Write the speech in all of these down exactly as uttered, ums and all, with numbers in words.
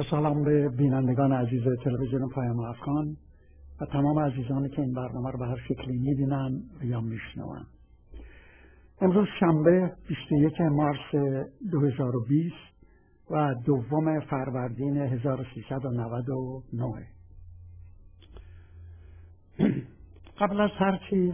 سلام به بینندگان عزیز تلویزیون پیام افغان و تمام عزیزانی که این برنامه رو به هر شکلی می‌بینن یا میشنون. امروز شنبه بیست و یکم مارس دو هزار و بیست و دوم فروردین هزار و سیصد و نود و نه. قبل از هر چیز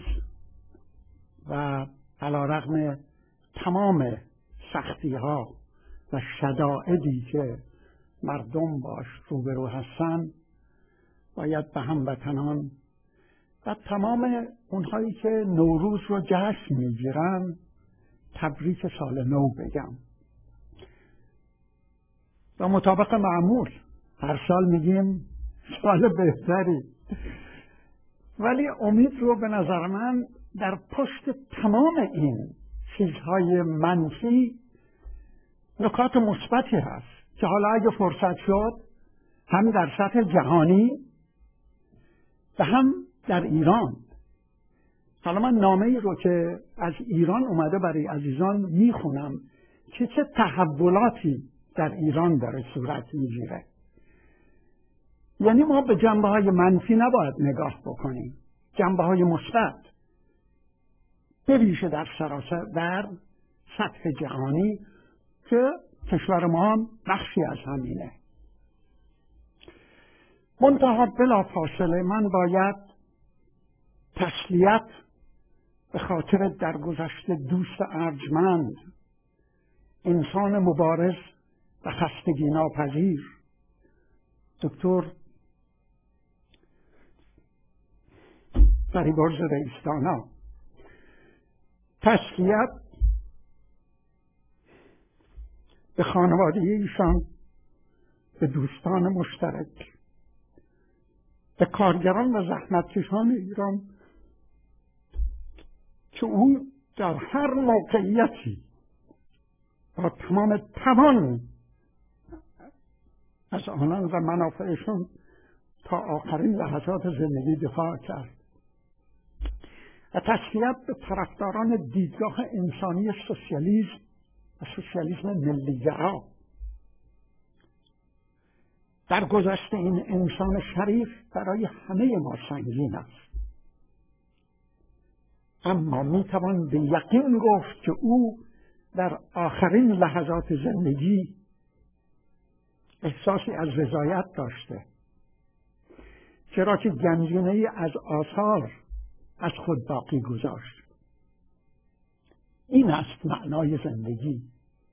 و علیرغم تمام سختی ها و شدائدی که مردم باش روبرو هستن، باید به هموطنان و تمام اونهایی که نوروز رو جشن میگیرن تبریک سال نو بگم. و مطابق معمول هر سال میگیم سال بهتری، ولی امید رو به نظر من در پشت تمام این چیزهای منفی نکات مثبتی هست که حالا اگه فرصت شد هم در سطح جهانی و هم در ایران. حالا من نامه ای رو که از ایران اومده برای عزیزان میخونم که چه تحولاتی در ایران داره صورت میگیره. یعنی ما به جنبه های منفی نباید نگاه بکنیم، جنبه های مثبت به ویژه در سراسر در سطح جهانی که کشور ما هم بخشی از همینه. منتها بلا فاصله من باید تسلیت به خاطر درگذشت دوست ارجمند، انسان مبارز و خستگی ناپذیر، دکتر فریبرز رئیس‌دانا، تسلیت به خانواده ایشان، به دوستان مشترک، به کارگران و زحمتکشان ایران که او در هر موقعیتی با تمام توان از آنان و منافعشون تا آخرین لحظات زندگی دفاع کرد. و تسلیت به طرفداران دیدگاه انسانی سوسیالیسم و سوسیالیسم ملی‌گرا. در گذشته این انسان شریف برای همه ما سنگین است، اما میتوان به یقین گفت که او در آخرین لحظات زندگی احساسی از رضایت داشته، چرا که گنجینه‌ای از آثار از خود باقی گذاشت. این است معنای زندگی،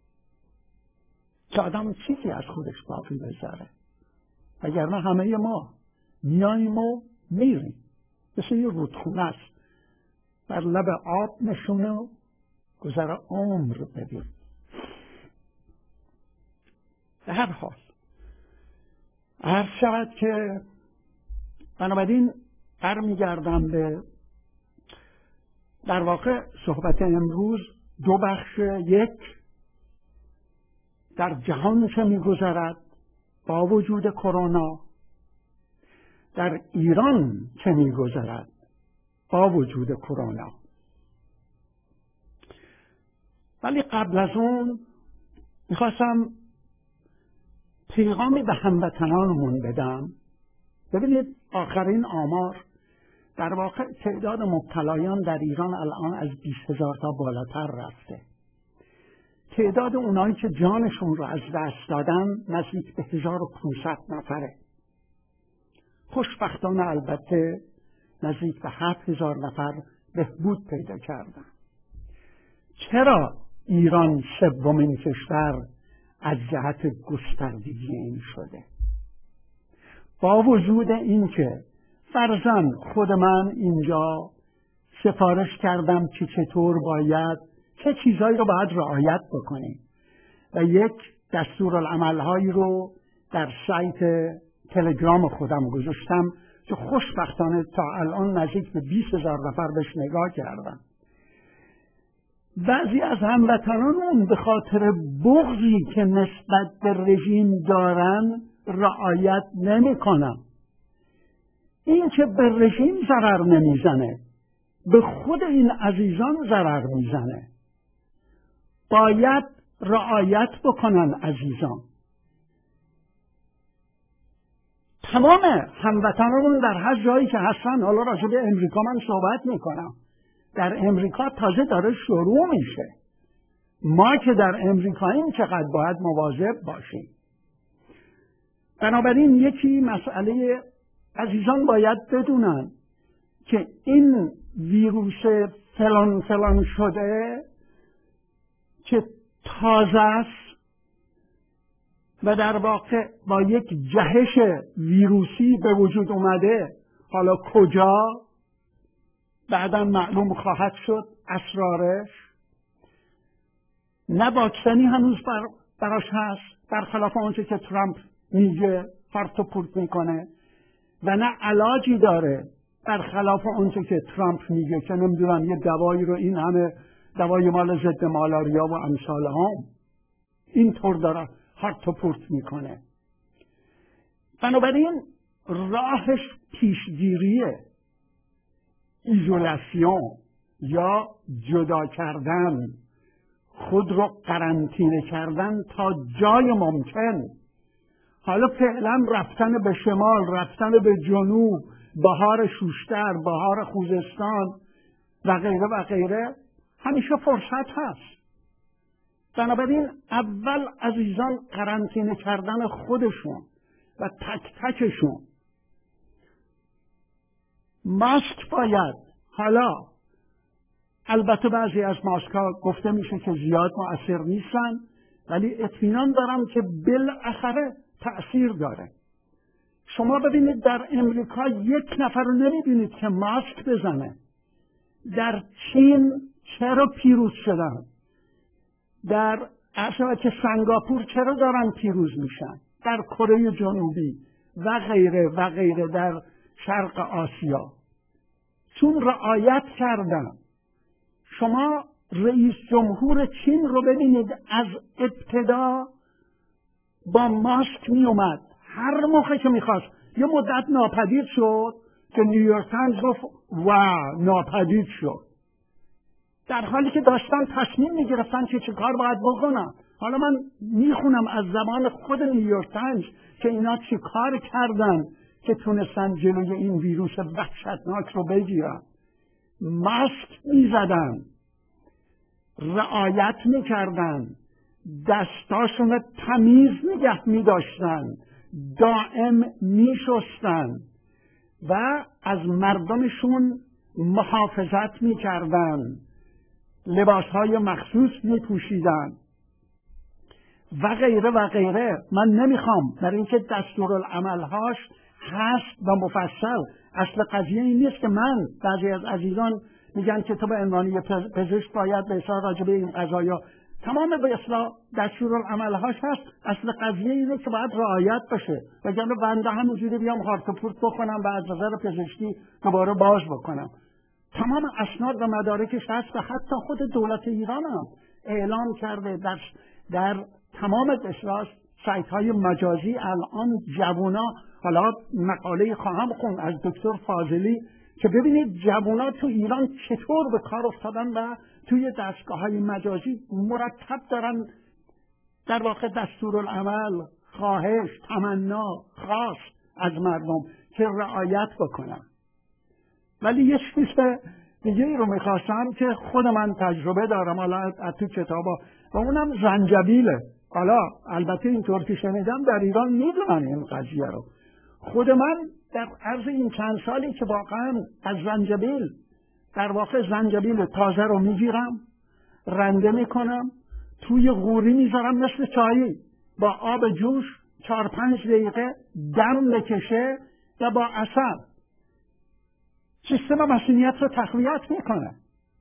که آدم چیزی از خودش باقی بذاره، وگرنه همه ما میاییم و میریم، مثل یه رودخونه است، بر لب آب نشونه و گذر عمر ببین. به هر حال عرض شود که بنابراین برمیگردم به در واقع صحبت امروز دو بخش. یک، در جهان چه میگذرد با وجود کرونا، در ایران چه میگذرد با وجود کرونا. ولی قبل از اون میخواستم پیغامی به هموطنانمون بدم. ببینید آخرین آمار در واقع تعداد مبتلایان در ایران الان از بیست هزار تا بالاتر رفته. تعداد اونایی که جانشون رو از دست دادن نزدیک به هزار و پانصد نفره. خوشبختانه البته نزدیک به هفت هزار نفر بهبود پیدا کردن. چرا ایران سومین کشور از جهت گستردگی این شده؟ با وجود این که فرضاً خود من اینجا سفارش کردم که چطور باید چه چیزهایی رو باید رعایت بکنیم و یک دستورالعمل‌هایی رو در سایت تلگرام خودم گذاشتم که خوشبختانه تا الان نزدیک به بیست هزار نفر بهش نگاه کردن. بعضی از هموطنانمون به خاطر بغضی که نسبت به رژیم دارن رعایت نمی‌کنن. این که به رژیم ضرر نمیزنه، به خود این عزیزان ضرر میزنه. باید رعایت بکنن عزیزان. تمام هموطنانمون در هر جایی که هستن، حالا راجع به امریکا من صحبت میکنم، در امریکا تازه داره شروع میشه. ما که در امریکاییم چقدر باید مواظب باشیم. بنابراین یکی مسئله عزیزان باید بدونن که این ویروس فلان فلان شده که تازه است و در واقع با یک جهش ویروسی به وجود اومده، حالا کجا بعداً معلوم خواهد شد اسرارش. نه واکسنی هنوز بر براش هست، برخلاف آنچه که ترامپ میگه پارت و پورت میکنه، و نه علاجی داره برخلاف آنچه که ترامپ میگه که نمیدونم یه دوایی رو این همه دوای مال ضد مالاریا و امثال هم اینطور داره هارت و پورت میکنه. بنابراین راهش پیشگیریه، ایزولاسیون یا جدا کردن، خود رو قرنطینه کردن تا جای ممکن. حالا فعلا رفتن به شمال، رفتن به جنوب، بهار شوشتر، بهار خوزستان و غیره و غیره همیشه فرصت هست. بنابراین اول عزیزان قرنطینه کردن خودشون و تک تکشون. ماسک باید، حالا البته بعضی از ماسک ها گفته میشه که زیاد مؤثر نیستن، ولی اطمینان دارم که بالاخره تأثیر داره. شما ببینید در امریکا یک نفر رو نمیبینید که ماسک بزنه. در چین چرا پیروز شدن؟ در اصلا که سنگاپور چرا دارن پیروز میشن؟ در کره جنوبی و غیره و غیره در شرق آسیا چون رعایت کردن. شما رئیس جمهور چین رو ببینید از ابتدا با ماسک می اومد، هر موقع که میخواست. یه مدت ناپدید شد که نیویورک تایمز گفت واو ناپدید شد، در حالی که داشتن تصمیم میگرفتن که چه کار باید بکنن. حالا من میخونم از زبان خود نیویورک تایمز که اینا چه کار کردن که تونستن جلوی این ویروس وحشتناک رو بگیرن. ماسک میزدن، رعایت میکردن، دستاشون رو تمیز نگه میداشتن، دائم میشستن و از مردمشون محافظت میکردن، لباسهای مخصوص میپوشیدن و غیره و غیره. من نمیخوام، برای اینکه دستورالعملهاش هست و مفصل. اصل قضیه این نیست که من، بعضی از عزیزان میگن که تو به عنوان پزشک باید به اصلاح راجع به این قضایا، تمام به اصلاح دستورالعملهاش هست. اصل قضیه اینه که باید رعایت بشه، وگرنه بنده همونجوری بیام هارت و پورت بکنم و از نظر پزشکی دوباره باز بکنم. تمام اسناد و مدارکش هست و حتی خود دولت ایران هم اعلام کرده در در تمام اصلاح سایت های مجازی الان جوونا. حالا مقاله خواهم خوند از دکتر فاضلی که ببینید جوونا تو ایران چطور به کار افتادن و توی دستگاه های مجازی مرتب دارن در واقع دستورالعمل، خواهش، تمنا، خواست از مردم که رعایت بکنن. ولی یه چیز دیگه ای رو میخواستم که خود من تجربه دارم حالا تو کتابا، و اونم زنجبیله. حالا البته اینطور که شنیدم در ایران میدونن این قضیه رو. خود من در عرض این چند سالی که واقعا از زنجبیل، در واقع زنجبیل تازه رو میگیرم، رنده میکنم، توی غوری میذارم مثل چایی، با آب جوش چهار پنج دقیقه دم بکشه و با عسل سیستم مسئولیت رو تقویت میکنه.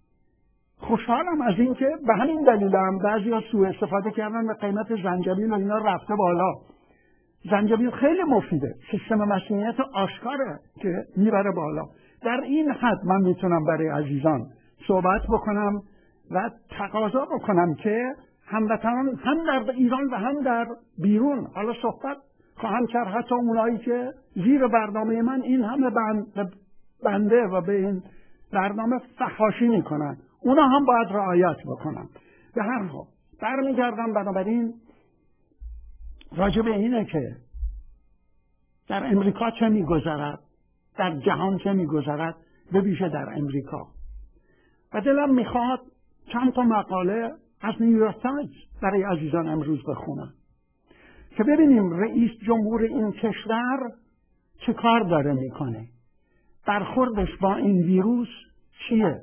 خوشحالم از این که به همین دلیل هم بعضی ها سوء استفاده کردن و قیمت زنجبیل و اینا رفته بالا. زنجبیل خیلی مفیده، سیستم مسئولیت آشکاره که میبره بالا. در این حد من میتونم برای عزیزان صحبت بکنم و تقاضا بکنم که هموطنان هم در ایران و هم در بیرون، حالا صحبت خواهم کرد حتی اونایی که زیر برنامه من این همه بند بنده و به این برنامه فحاشی میکنن، اونا هم باید رعایت بکنن. به هر حال برمیگردم بنابراین راجع به اینه که در امریکا چه میگذرد، در جهان چه میگذرد، به ویژه در امریکا. و دلم میخواد چند تا مقاله از نیویورک تایمز برای عزیزان امروز بخونم که ببینیم رئیس جمهور این کشور چه کار داره میکنه، برخوردش با این ویروس چیه،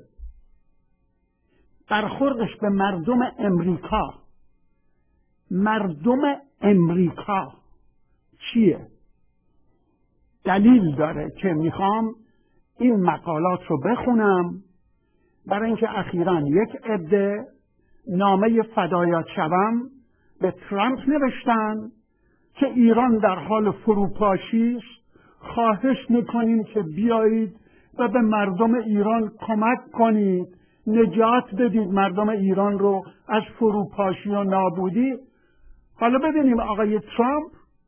برخوردش به مردم امریکا مردم امریکا چیه. دلیل داره که میخوام این مقالات رو بخونم، برای اینکه اخیراً یک عده نامه فدایت شوم به ترامپ نوشتن که ایران در حال فروپاشی است، خواهش میکنیم که بیایید و به مردم ایران کمک کنید، نجات بدید مردم ایران رو از فروپاشی و نابودی. حالا ببینیم آقای ترامپ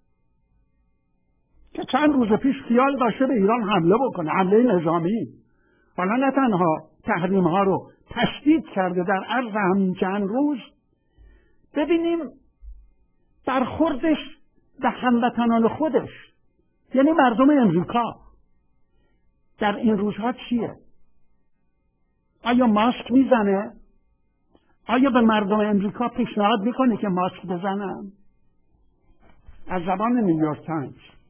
که چند روز پیش خیال داشته به ایران حمله بکنه، حمله نظامی، حالا نه تنها تحریم ها رو تشدید کرده در عرض همین چند روز، ببینیم برخوردش به هموطنان خودش یعنی مردم امریکا در این روزها چیه. آیا ماسک میزنه؟ آیا به مردم امریکا پیشنهاد میکنه که ماسک بزنن؟ از زبان نیویورک تایمز.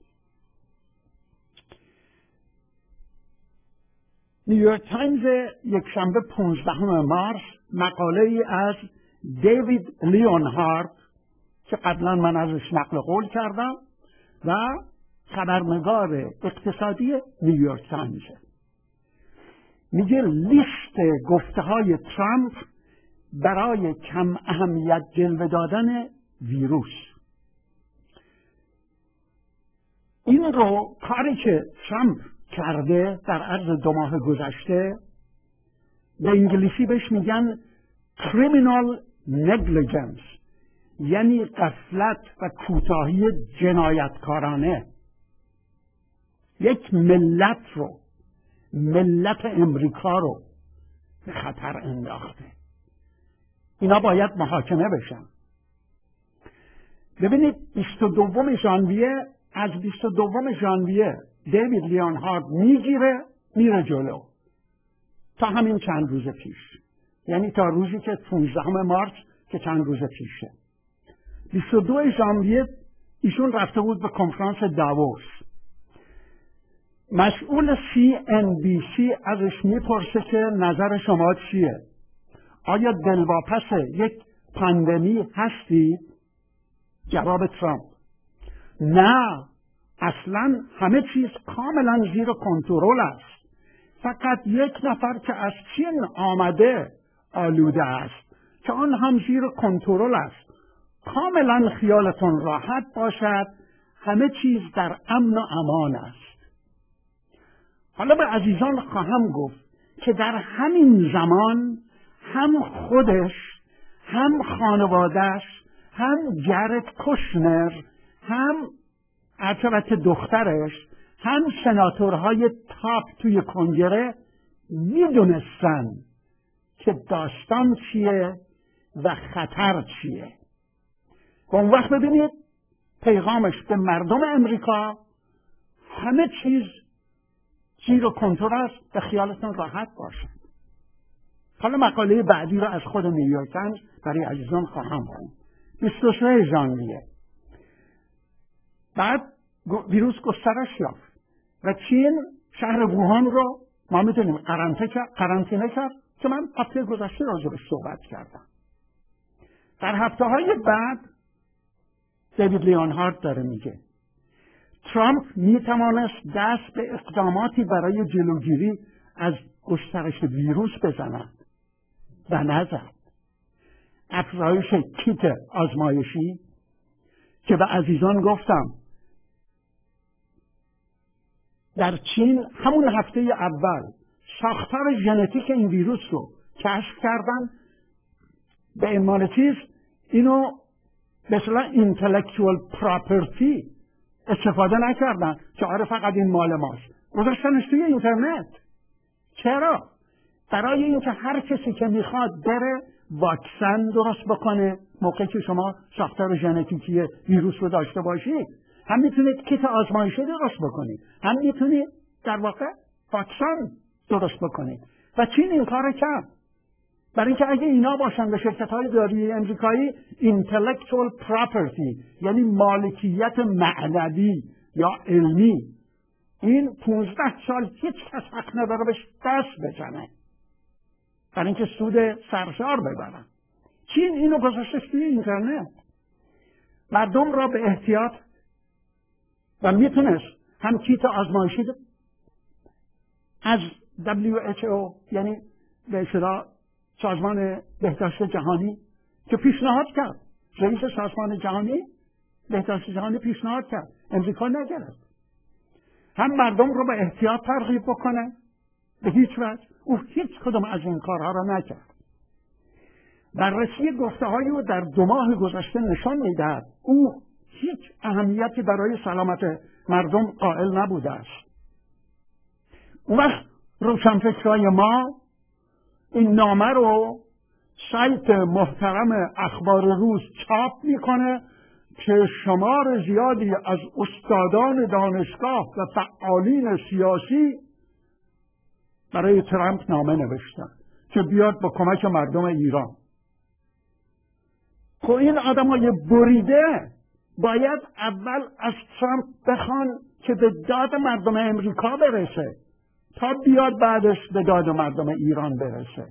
نیویورک تایمز یک شنبه پانزدهم مارس مقاله ای از دیوید لیونهارد که قبلا من ازش نقل قول کردم و خبرنگار اقتصادی نیویورک تایمز، میگه لیست گفته های ترامپ برای کم اهمیت جلوه دادن ویروس. این رو کاری که ترامپ کرده در عرض دو ماه گذشته به انگلیسی بهش میگن criminal negligence، یعنی غفلت و کوتاهی جنایتکارانه. یک ملت رو ملت امریکا رو به خطر انداخته. اینا باید محاکمه بشن. ببینید بیست و دوم ژانویه از بیست و دوم ژانویه دیوید لیونهارد میگیره میره جلو تا همین چند روز پیش، یعنی تا روزی که پانزدهم مارس که چند روز پیشه. بیست و دوم ژانویه ایشون رفته بود به کنفرانس داووس. مسئول سی ان بی سی ازش میپرسه که نظر شما چیه؟ آیا دلواپس یک پاندمی هستی؟ جواب ترامپ: نه، اصلا همه چیز کاملا زیر کنترل است. فقط یک نفر که از چین آمده آلوده است که آن هم زیر کنترل است. کاملا خیالتون راحت باشد، همه چیز در امن و امان است. حالا به عزیزان خواهم گفت که در همین زمان هم خودش، هم خانوادهش، هم جرد کشنر، هم البته دخترش، هم سناتورهای تاپ توی کنگره میدونستن که داستان چیه و خطر چیه. و اون وقت ببینید پیغامش به مردم امریکا: همه چیز زیر کنترل است، به خیالتون راحت باشد. حالا مقاله بعدی را از خود نیویورک تایمز برای عزیزان خواهم خوند. بیست و سوم ژانویه بعد ویروس گسترش یافت و چین شهر ووهان رو ما میدونیم قرنطینه کرد که من هفته گذشته راجبش صحبت کردم. در هفته های بعد دیوید لیونهارد داره میگه ترامپ میتوانست دست به اقداماتی برای جلوگیری از گسترش ویروس بزند و نزد. افزایش کیت آزمایشی که به عزیزان گفتم در چین همون هفته اول ساختار ژنتیک این ویروس رو کشف کردن، به عنوان چیز اینو به اصطلاح اینتלקچوال پراپرتی استفاده نکردن که آره فقط این مال ماست، گذاشتنش توی اینترنت. چرا؟ برای اینکه هر کسی که میخواد بره واکسن درست بکنه موقعی که شما ساختار ژنتیکی ویروس رو داشته باشید، هم میتونید کیت آزمایشی درست بکنید، هم میتونید در واقع واکسن درست بکنید. و چین این کار کرد. برای اینکه اگه اینا باشن به شرکت‌های دارویی امریکایی intellectual property، یعنی مالکیت معنوی یا علمی، این پونزده سال هیچ کس حق نداره بهش دست بزنه برای اینکه سود سرشار ببرن. چین اینو گذاشته توی اینترنت، مردم را به احتیاط، و میتونست هم کیت آزمایشی از دبلیو اچ او، یعنی به اصطلاح سازمان بهداشت جهانی که پیشنهاد کرد، رئیس سازمان جهانی بهداشت جهانی پیشنهاد کرد، امریکا نگرفت، هم مردم رو به احتیاط ترغیب بکنه، به هیچ وجه او هیچ کدوم از این کارها را نکرد. بررسی گفته‌های او در دو ماه گذشته نشان می‌دهد او هیچ اهمیتی برای سلامت مردم قائل نبوده است. اون وقت روشنفکرای ما این نامه رو سایت محترم اخبار روز چاپ میکنه که شمار زیادی از استادان دانشگاه و فعالین سیاسی برای ترامپ نامه نوشتن که بیاد با کمک مردم ایران. خب این آدمای بریده باید اول از ترامپ بخوان که به داد مردم امریکا برسه تا بیاد بعدش به داد مردم ایران برسه.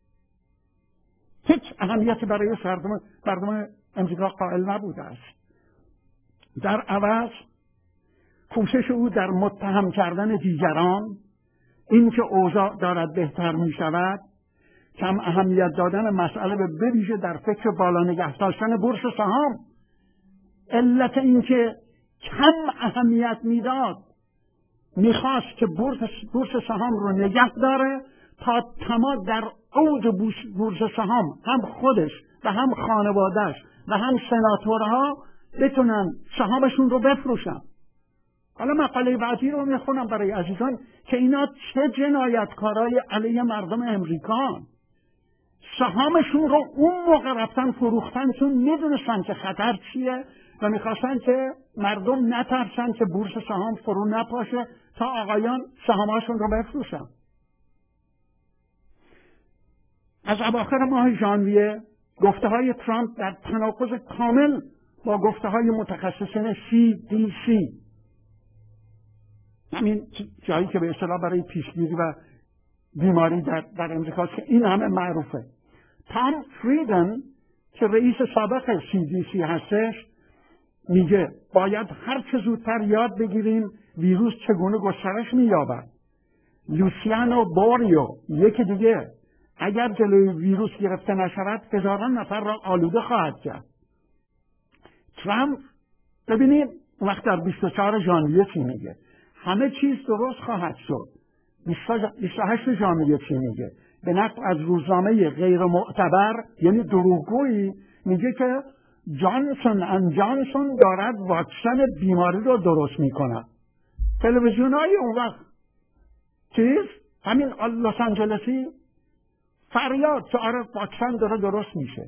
هیچ اهمیتی برای مردم مردم امریکا قائل نبوده است. در عوض کوشش او در متهم کردن دیگران، این که اوضاع دارد بهتر می شود، کم اهمیت دادن مسئله به بویژه در فکر بالا نگه داشتن بورس سهام، علت این که کم اهمیت میداد میخواست که بورس, بورس سهام رو نگه داره تا تمام در اوج بورس سهام هم خودش و هم خانوادهش و هم سناتورها بتونن سهامشون رو بفروشن. حالا مقاله بعدی رو میخونم برای عزیزان که اینا چه جنایتکارای علیه مردم امریکان. سهامشون رو اون موقع رفتن فروختن چون میدونستن که خطر چیه و میخواستن که مردم نترسن که بورس سهام فرو نپاشه تا آقایان سهامشون رو بفروشن. از اواخر ماه ژانویه گفته های ترامپ در تناقض کامل با گفته های متخصصین سی دی سی، همین جایی که به اصطلاح برای پیشگیری و بیماری در, در امریکا که این همه معروفه. تام فریدن که رئیس سابق سی دی سی هستش میگه باید هر چه زودتر یاد بگیریم ویروس چگونه گسترش مییابد. لوسیانو بوریو یکی دیگه اگر جلوی ویروس گرفته نشود هزاران نفر را آلوده خواهد کرد. ترامپ ببینید وقت در بیست و چهارم ژانویه چی میگه؟ همه چیز درست خواهد شد. بیست و هشتم ژانویه چی میگه؟ به نقل از روزنامه غیر معتبر یعنی دروغگویی میگه که جانسون ان جانسون دارد واکسن بیماری رو درست میکنه. تلویزیونای اون وقت چیز همین لس آنجلسی فریاد که آره واکسن داره درست میشه.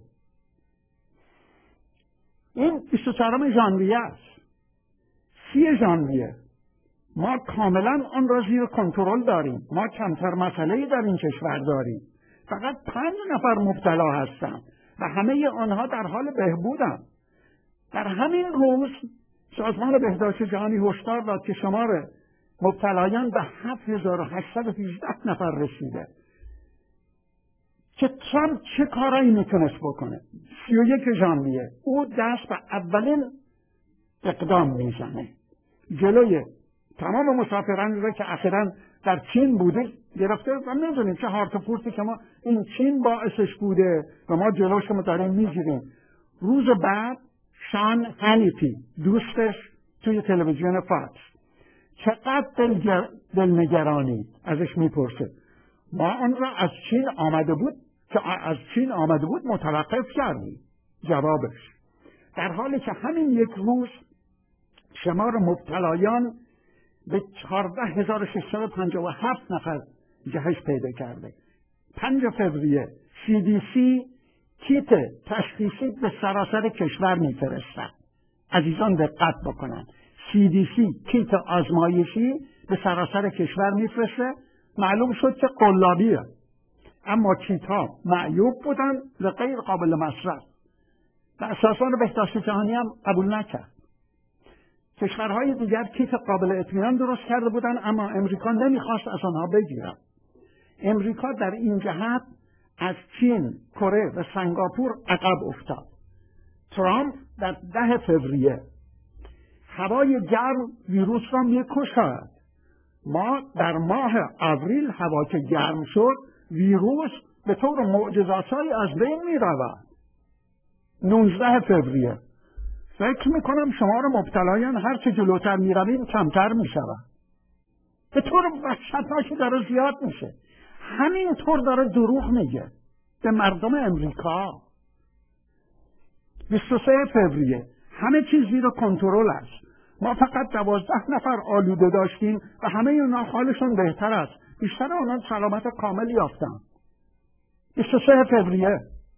این بیست و چهارم ژانویه است. سی ژانویه ما کاملا آن را زیر کنترل داریم. ما کمتر مسئله‌ای در این کشور داریم. فقط پنج نفر مبتلا هستن و همه آنها در حال بهبودن. در همین روز سازمان بهداشت جهانی هشدار داد که شمار مبتلایان به هفت هزار و هشتصد و هجده نفر رسیده. که ترامپ چه کارایی میتونست بکنه؟ سی و یک ژانویه او دست به اولین اقدام میزنه. جلوی تمام مسافرانی را که اخیراً در چین بوده گرفته و میدونیم چه هارت و پورتی که ما این چین باعثش بوده و ما جلوش ما داریم میگیریم. روز بعد شان هانیتی دوستش توی تلویزیون فاکس چقدر دلگر... دلنگرانی ازش میپرسه. ما اون را از چین آمده بود که از چین آمده بود متوقف کردیم. جوابش در حالی که همین یک روز شمار مبتلایان به چهارده هزار و ششصد و پنجاه و هفت نفر جهش پیدا کرده. پنجم فوریه سی دی سی کیت تشخیصی به سراسر کشور میفرستد. عزیزان دقت بکنن. سی دی سی کیت آزمایشی به سراسر کشور میفرسته. معلوم شد که قلابیه، اما کیت ها معیوب بودن و غیر قابل مصرف و سازمان بهداشت جهانی هم قبول نکرد. کشورهای دیگر کیت قابل اطمینان درست کرده بودن، اما امریکا نمیخواست از آنها بگیرد. امریکا در این جهت از چین، کره و سنگاپور عقب افتاد. ترامپ در ده فوریه هوای گرم ویروس را میکشد. ما در ماه آوریل هوا که گرم شد ویروس به طور معجزه‌آسایی از بین میرود. نوزده فوریه فکر میکنم شمار مبتلایان هر چه جلوتر میرویم کمتر میشود. به طور وحشتناکی داره زیاد میشه. همینطور داره دروغ میگه به مردم امریکا. بیست و سه فوریه همه چیز زیر کنترل است. ما فقط دوازده نفر آلوده داشتیم و همه اونا حالشون بهتر است. بیشتر اونا سلامت کامل یافتن. بیست و سه فوریه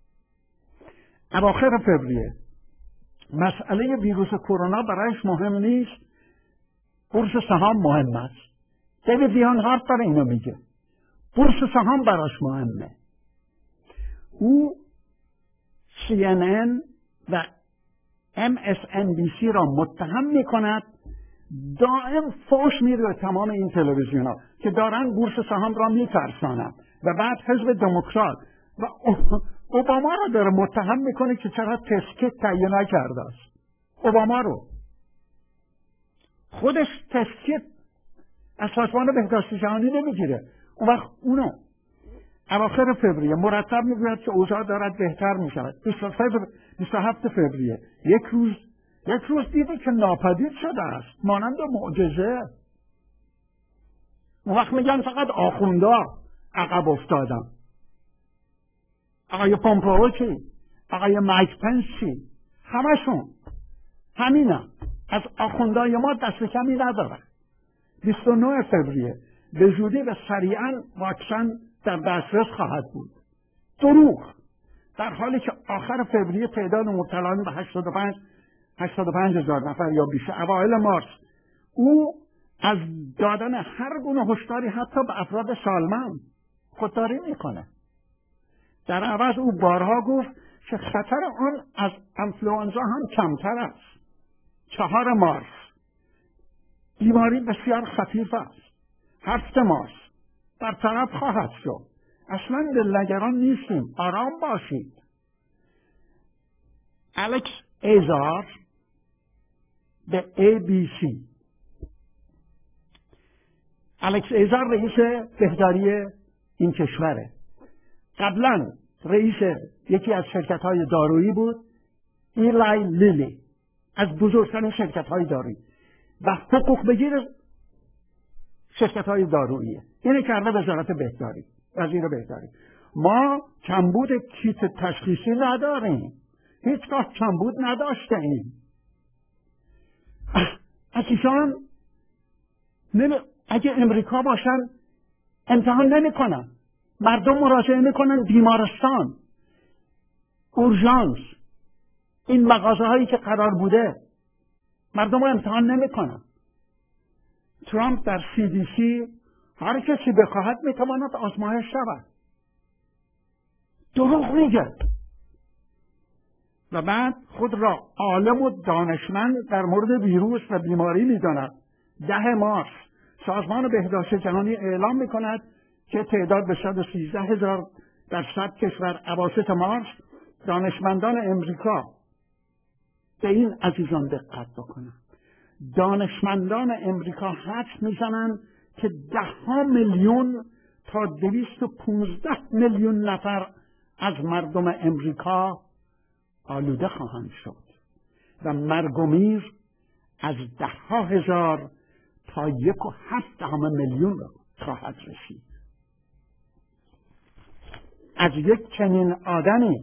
اواخر فوریه مسئله ویروس کرونا برایش مهم نیست، بورس سهام مهم است. دیوید لیان هارت داره اینو میگه. بورس سهام براش مهمه. او سی ان ان و ام اس ان بی سی را متهم میکند دائم فوش میده به تمام این تلویزیون ها که دارن بورس سهام را میترسانند و بعد حزب دموکرات و اوباما را داره متهم میکنه که چرا تسکیت تهیه نکرده است. اوباما رو خودش تسکیت از سازمان بهداشت جهانی نمیگیره. اون وقت اونو اواخر فوریه مرتب میگوید که اوضاع دارد بهتر میشود. بیست و هفت فوریه یک روز یک روز دیدی که ناپدید شده است، مانند معجزه. اون وقت میگن فقط آخوندا عقب افتادن. آقای پومپئو چی؟ آقای مایک پنس چی؟ همشون همینم. از آخوندای ما دست کمی نداره. بیست و نه فوریه به زودی و سریعا واکسن در دسترس خواهد بود. دروغ. در حالی که آخر فوریه تعداد مبتلایان به هشتاد و پنج هزار نفر یا بیشتر. اوایل مارس او از دادن هر گونه هشداری حتی به افراد سالمند خودداری میکنه. در عوض او بارها گفت که خطر آن از انفلوانزا هم کمتر است. چهار مارس بیماری بسیار خفیف است. هفت مارس برطرف خواهد شد. اصلا دلنگران نیستیم، آرام باشید. الکس ایزار به ای بی سی. الکس ایزار رئیس بهداری این کشوره. قبلا رئیس یکی از شرکت‌های دارویی بود، ایلای لیلی، از بزرگترین شرکت‌های دارویی و حقوق بگیر شرکت‌های دارویی. اینه کرده وزارت بهداری، وزیر بهداری. ما کمبود کیت تشخیصی نداریم، هیچگاه کمبود نداشته ایم. از ایشان اگه امریکا باشن امتحان نمی کنن. مردم مراجعه میکنن بیمارستان، اورژانس، این مغازه هایی که قرار بوده مردم رو امتحان نمیکنن. ترامپ در سی دی سی هر کسی بخواهد میتواند آزمایش شود. دروغ میگه و بعد خود را عالم و دانشمند در مورد ویروس و بیماری میداند. ده مارس سازمان بهداشت جهانی اعلام میکند که تعداد به صد و سیزده هزار در صد کشور اواسط مارس. دانشمندان امریکا، به این عزیزان دقت بکنند، دانشمندان امریکا حدس میزنند که ده ها میلیون تا دویست و پونزده میلیون نفر از مردم امریکا آلوده خواهند شد و مرگ و میر از ده ها هزار تا یک و هفت دهم میلیون خواهد رسید. از یک چنین آدمی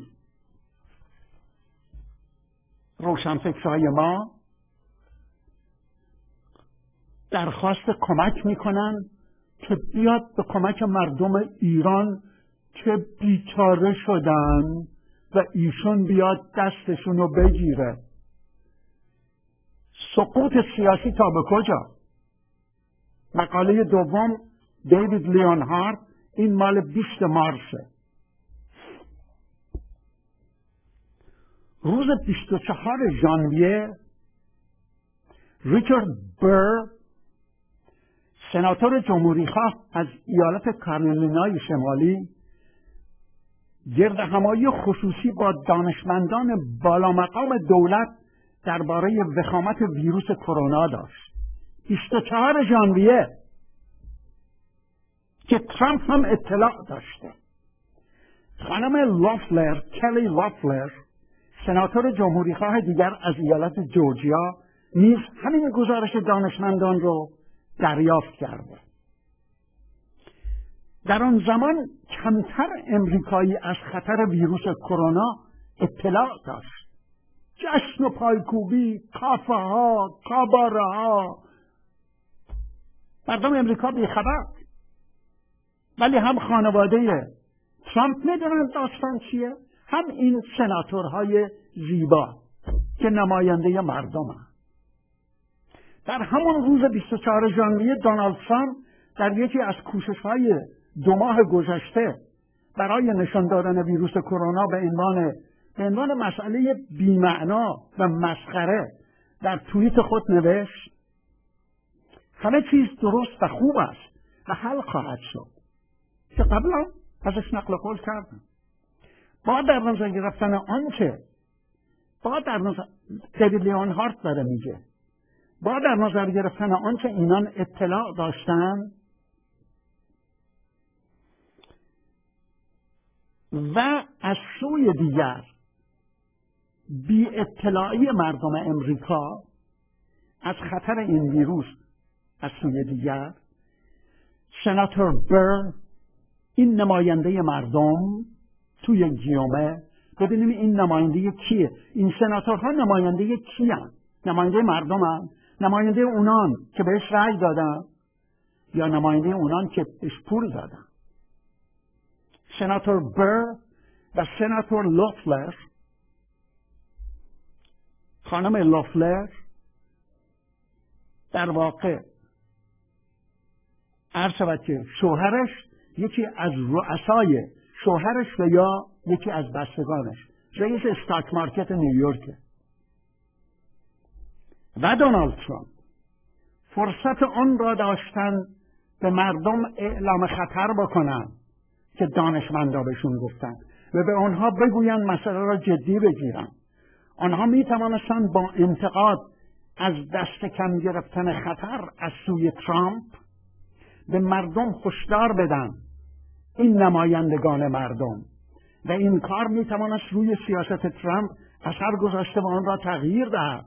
روشنفکرهای ما درخواست کمک میکنن که بیاد به کمک مردم ایران که بیچاره شدن و ایشون بیاد دستشون رو بگیره. سقوط سیاسی تا به کجا؟ مقاله دوم دیوید لیونهارد، این مال بیست مارسه. روز بیست و چهار ژانویه ریچارد بر، سناتور جمهوریخواه از ایالت کارولینای شمالی، گردهمایی خصوصی با دانشمندان بالامقام دولت درباره وخامت ویروس کرونا داشت. بیست و چهار ژانویه که ترامپ هم اطلاع داشته. خانم لافلر، کلی لافلر، سناتور جمهوریخواه دیگر از ایالت جورجیا، نیز همین گزارش دانشمندان رو دریافت کرده. در آن زمان کمتر امریکایی از خطر ویروس کرونا اطلاع داشت. جشن و پایکوبی، کافه ها، کاباره ها، مردم امریکا بیخبر. ولی هم خانواده ترامپ میدونن داستان چیه، هم این سناتورهای زیبا که نماینده مردم هست. در همون روز بیست و چهار ژانویه دونالد ترامپ در یکی از کوشش‌های دو ماه گذشته برای نشان دادن ویروس کرونا به عنوان به عنوان مسئله بی‌معنا و مسخره در توییت خود نوشت: همه چیز درست و خوب است و حل خواهد شد، که قبلا ازش نقل قول کردم. با در نظر گرفتن آنچه با در نظر دیوید لیونهارد داره میگه با در نظر گرفتن آنچه اینان اطلاع داشتن و از سوی دیگر بی اطلاعی مردم امریکا از خطر این ویروس، از سوی دیگر سناتور بر، این نماینده مردم توی یک جیومه، ببینیم این نماینده کیه؟ این سناتورها نماینده کیان؟ نماینده مردم هست؟ نماینده اونان که بهش رأی دادن یا نماینده اونان که بهش پول دادن؟ سناتور بر و سناتور لافلر، خانم لافلر در واقع عرض شود که شوهرش یکی از رؤسای شوهرش و یا یکی از بستگانش رئیس استاک مارکت نیویورک و دونالد ترامپ فرصت آن را داشتن به مردم اعلام خطر بکنن که دانشمندا بهشون گفتن و به آنها بگوین مسئله را جدی بگیرن. آنها می توانستند با انتقاد از دست کم گرفتن خطر از سوی ترامپ به مردم هشدار بدن، این نمایندگان مردم، و این کار می توانست روی سیاست ترامپ اثر گذاشته و آن را تغییر دهد.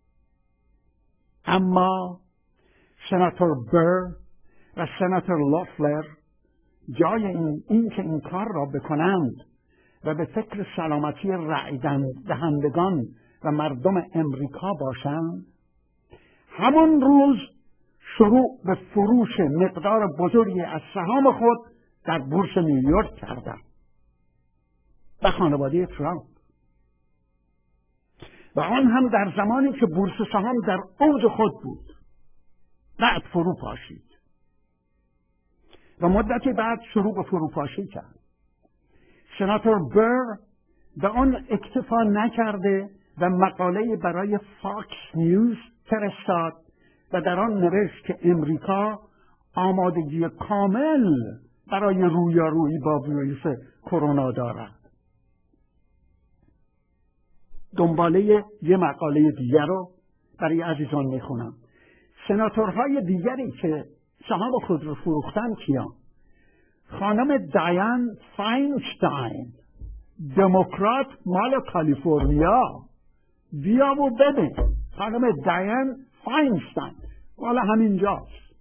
اما سناتور بر و سناتور لافلر جای این, این که این کار را بکنند و به فکر سلامتی رأی دهندگان و مردم امریکا باشند، همون روز شروع به فروش مقدار بزرگی از سهام خود در بورس نیویورک کردند و خانواده ترامپ، و آن هم در زمانی که بورس سهام در اوج خود بود. بعد فرو پاشید و مدتی بعد شروع به فروپاشی کرد. سناتور بر به آن اکتفا نکرده و مقاله برای فاکس نیوز فرستاد و در آن نوشت که امریکا آمادگی کامل برای رویارویی با ویروس کرونا دارد. دنباله یه مقاله دیگر رو برای عزیزان میخونم. سناتورهای دیگری که سهام خود رو فروختن کیان؟ خانم دیان فاینشتاین، دموکرات مال کالیفرنیا. بیا و ببین، خانم دیان فاینشتاین مال همینجاست،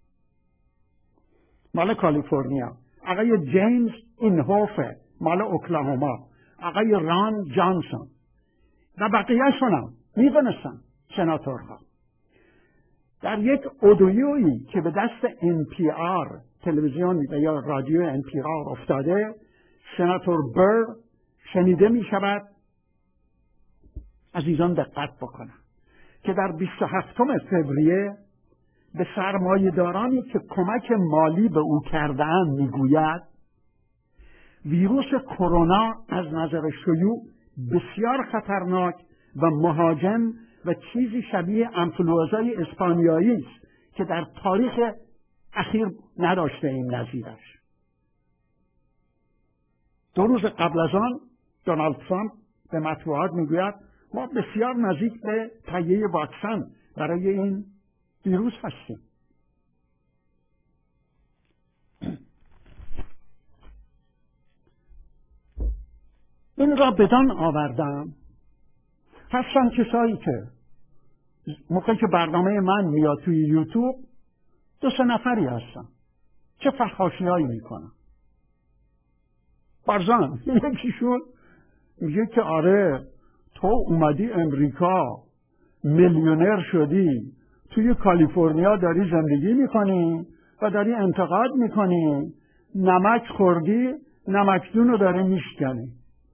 مال کالیفرنیا. آقای جیمز اینهوفر مال اوکلاهوما. آقای ران جانسون و بقیه شونم میدونستن سناتورها. در یک اودیویی که به دست ان پی آر تلویزیون یا رادیو ان پی آر افتاده، سناتور بر شنیده می شود، عزیزان دقت بکنن، که در بیست و هفتم فوریه به سرمایه‌دارانی که کمک مالی به او کرده‌اند میگوید ویروس کرونا از نظر شیوع بسیار خطرناک و مهاجم و چیزی شبیه انفلوئنزای اسپانیایی است که در تاریخ اخیر نداشته ایم نظیرش. دو روز قبل از آن دونالد ترامپ به مطبوعات میگوید ما بسیار نزدیک به تهیه واکسن برای این ویروس هستیم. این را بدان آوردم هستن کسایی که موقعی که برنامه من میاد توی یوتیوب دو سه نفری هستن چه فحاشی‌هایی میکنن. فرضاً یکیشون میگه که آره تو اومدی امریکا میلیونر شدی توی کالیفرنیا داری زندگی میکنی و داری انتقاد میکنی نمک خوردی نمکدون رو داری میشکنی.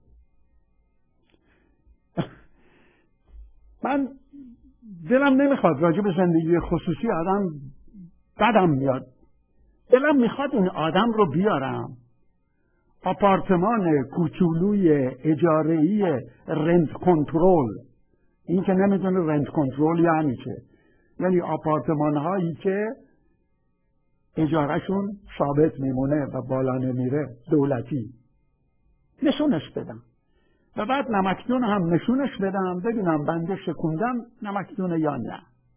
من دلم نمیخواد راجع به زندگی خصوصی آدم بدم میاد. دلم میخواد این آدم رو بیارم آپارتمان کوچولوی اجاره‌ای رنت کنترل. این که نمیدونه رنت کنترل یعنی چه، یعنی آپارتمان هایی که اجارهشون ثابت میمونه و بالا نمیره، دولتی، نشونش بدم و بعد نمکدون هم نشونش بدم ببینم بنده شکوندم نمکدونه یا نه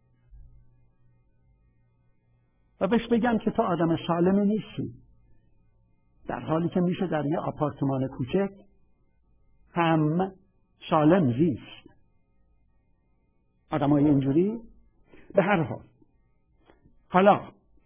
و بهش بگم که تو آدم سالمی نیستی، در حالی که میشه در یه آپارتمان کوچک هم سالم زیست. آدم های اینجوری به هر حال. حالا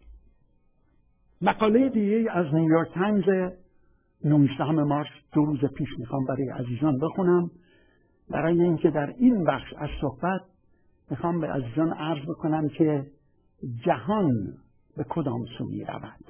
مقاله دیگه از نیویورک تایمز نوزدهم مارس دو روز پیش میخوام برای عزیزان بخونم، برای اینکه در این بخش از صحبت میخوام به عزیزان عرض بکنم که جهان به کدام سو میرود.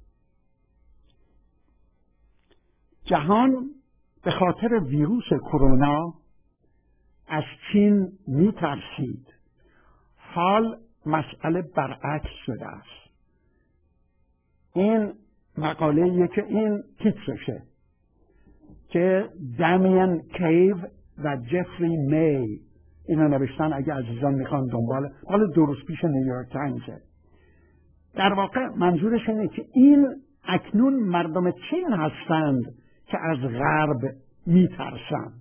جهان به خاطر ویروس کرونا از چین میترسید. حال مسئله برعکس شده است. این مقاله که این تیترشه که دامین کیو و جفری می اینو نوشتن، اگه عزیزان میخوان دنبال، حالا دو روز پیش نیویورک تایمزه. در واقع منظورش اینه که این اکنون مردم چین هستند که از غرب میترسند.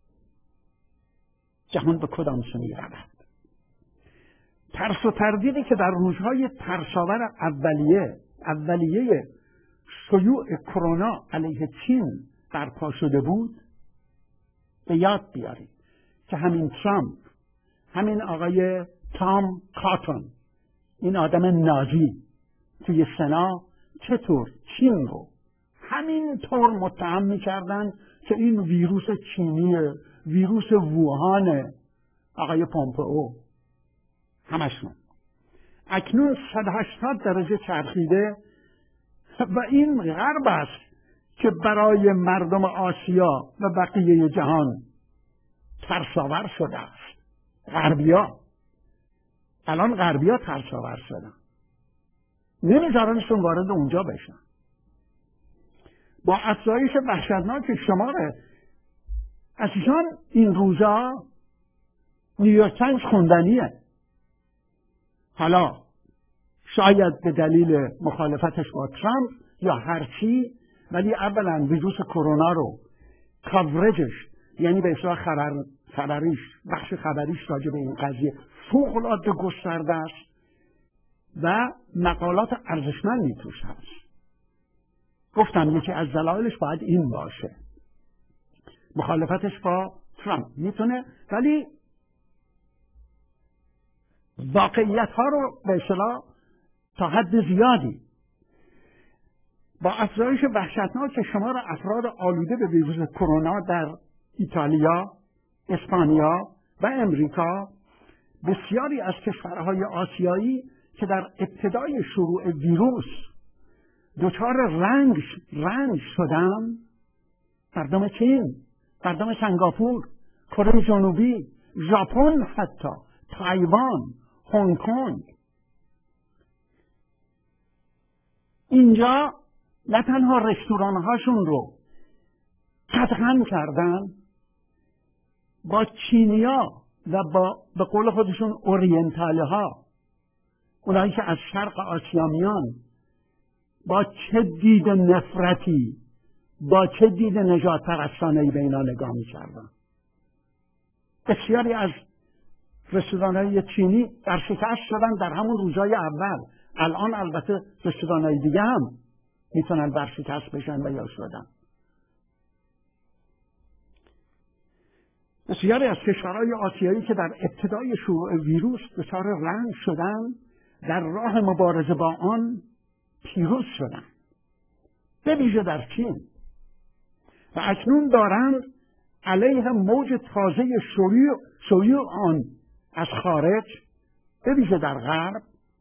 جهان به کدام سو میرود؟ ترس و تردیدی که در روزهای ترساور اولیه اولیه شیوع کرونا علیه چین برپا شده بود به یاد بیارید که همین ترامپ، همین آقای تام کاتون، این آدم نازی توی سنا چطور چین رو همین طور متهم می‌کردن که این ویروس چینیه، ویروس ووهانه. آقای پومپئو همشون اکنون صد و هشتاد درجه چرخیده و این غرب است که برای مردم آسیا و بقیه جهان ترساور شده است. غربیا الان غربیا ترساور شدن، نمیذارنشون وارد اونجا بشن. با افزایش وحشتناک شمار عزیزان این روزا نیویورک تایمز خوندنیه. حالا شاید به دلیل مخالفتش با ترامپ یا هر چی، ولی اولا ویروس کرونا رو کاورجش، یعنی به اصطلاح خبر خبریش بخش خبریش راجع به این قضیه فوق العاده گسترده است و مقالات ارزشمندی توش هست. گفتم یکی از دلایلش باید این باشه، مخالفتش با ترامپ میتونه، ولی واقعیت ها رو به اصطلاح تا حد زیادی با افزایش وحشتناک شمار افراد آلوده به ویروس کرونا در ایتالیا، اسپانیا و امریکا، بسیاری از کشورهای آسیایی که در ابتدای شروع ویروس دچار رنج رنج شدن، مردم چین، مردم سنگاپور، کره جنوبی، ژاپن، حتی تایوان، هنگ کنگ. اینجا نه تنها رستوران هاشون رو قطعاً کردن، با چینیا و با به قول خودشون اورینتالی ها، اونایی که از شرق آسیا میان، با چه دید نفرتی، با چه دید نجات پرستانه‌ای به اینا نگاه می‌کردن. بسیاری از رستوران‌های چینی در شکست شدن در همون روزهای اول. الان البته رستوران‌های دیگه هم میتونن در شکست بشن و یا شدن. بسیاری از کشورهای آسیایی که در ابتدای شیوع ویروس دچار رنج شدن، در راه مبارزه با آن پیروز شدن، به ویژه در چین، و اکنون دارند علیه موج تازه شیوع شیوع آن از خارج، به ویژه در غرب،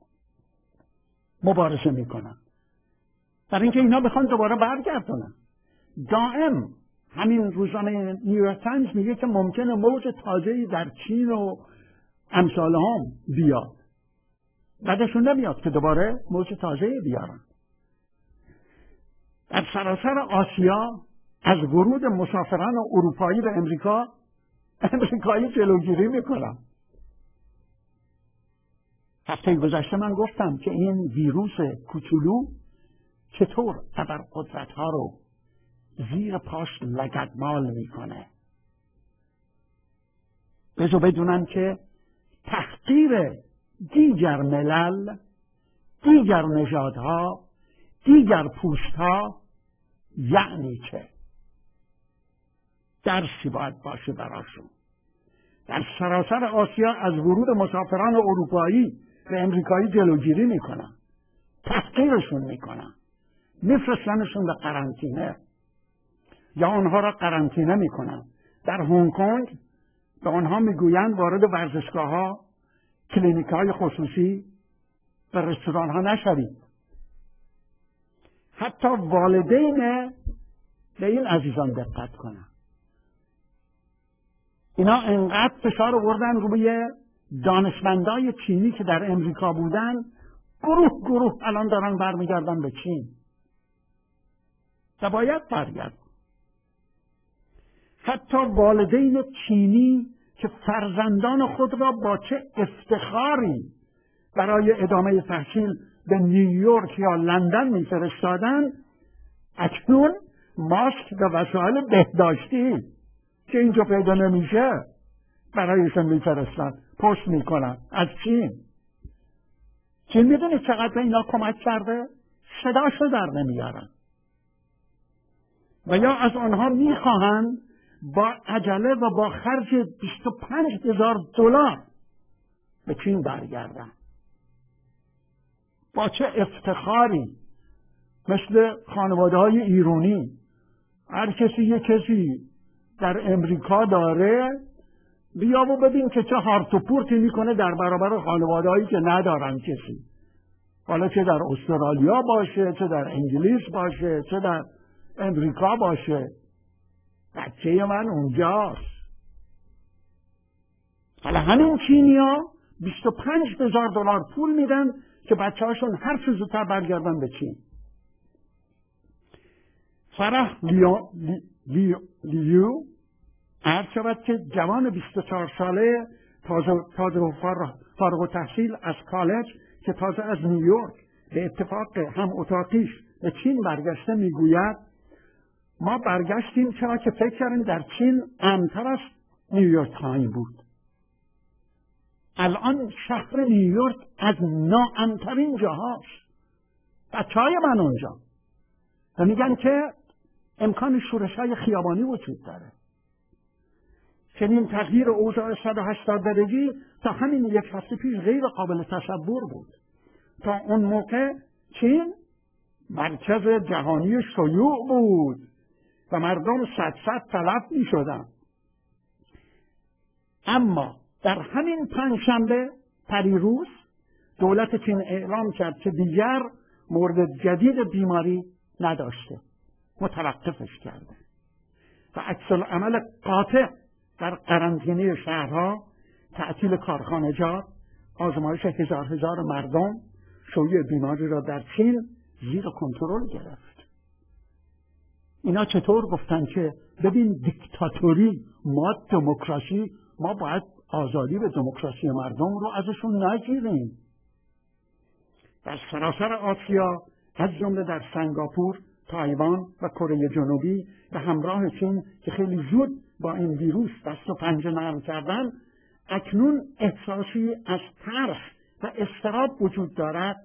مبارزه میکنن، برای اینکه اینا بخوان دوباره برگردونن. دائم همین روزنامه نیویورک تایمز میگه که ممکنه موج تازه‌ای در چین و امثال هم بیاد. بعدشون نمیاد که دوباره موج تازه‌ای بیارن. در سراسر آسیا از ورود مسافران اروپایی به امریکا، امریکایی جلوگیری میکنن. هفته گذشته من گفتم که این ویروس کوچولو چطور ابرقدرت‌ها رو زیر پاش لگدمال میکنه. بذار بدونن که تحقیر دیگر ملل، دیگر نژادها، دیگر پوستها یعنی چه؟ درسی باید باشه براشون. در سراسر آسیا از ورود مسافران اروپایی به امریکایی جلوگیری میکنن، تحقیرشون میکنن، میفرستنشون به قرنطینه یا آنها را قرنطینه میکنن. در هنگ کنگ به آنها میگویند وارد ورزشگاه ها، کلینیک های خصوصی و رستوران ها نشوید. حتی والدین به این عزیزان دقت کنن. اینا انقدر فشار آوردن روی دانشمندای چینی که در امریکا بودن، گروه گروه الان دارن برمیگردن به چین و باید برگردن. حتی والدین چینی که فرزندان خود را با چه افتخاری برای ادامه تحصیل به نیویورک یا لندن میفرستادن، اکنون ماسک و وسایل بهداشتی که اینجا پیدا نمیشه برایشون میفرستن، پست میکنن از چین. چین میدونید چقدر به اینا کمک کرده؟ صداشو در نمیارن. و یا از آنها میخواهند با عجله و با خرج بیست و پنج هزار دلار به چین برگردن. با چه افتخاری، مثل خانواده های ایرانی، هر کسی یک کسی در امریکا داره، بیا و ببین که چه هارت و پورتی میکنه در برابر خانواده هایی که ندارن کسی. حالا چه در استرالیا باشه، چه در انگلیس باشه، چه در امریکا باشه، بچه من اونجاست. حالا همین چینیا بیست و پنج هزار دلار پول میدن که بچه هاشون هر چه زودتر برگردن به چین. فرح لیو, لیو, لیو عرض شود که جوان بیست و چهار ساله تازه, تازه فارغ التحصیل از کالج که تازه از نیویورک به اتفاق هم اتاقیش به چین برگشته میگوید ما برگشتیم چرا که فکر کردیم در چین امن‌تر از نیویورک خواهیم بود. الان شهر نیویورک از ناامن‌ترین جاهاست. بچه‌های من اونجا و میگن که امکان شورش‌های خیابانی وجود داره. چنین تغییر اوضاع صد و هشتاد درجه‌ای تا همین یک هفته پیش غیر قابل تصور بود. تا اون موقع چین مرکز جهانی شیوع بود و مردم صد صد تلف می شدن. اما در همین پنجشنبه پریروز دولت چین اعلام کرد که دیگر مورد جدید بیماری نداشته، متوقفش کرده و عکس العمل قاطع در قرنطینه شهرها تعطیل کارخانجات، آزمایش هزار هزار مردم، شیوع بیماری را در چین زیر کنترل گرفت. اینا چطور گفتن که ببین دیکتاتوری، ما دموکراسی، ما باید آزادی به دموکراسی مردم رو ازشون نگیریم. در سراسر آسیا از جمله در سنگاپور، تایوان و کره جنوبی به همراه چین که خیلی زود با این ویروس دست و پنجه نرم کردن، اکنون احساسی از ترس و اضطراب وجود دارد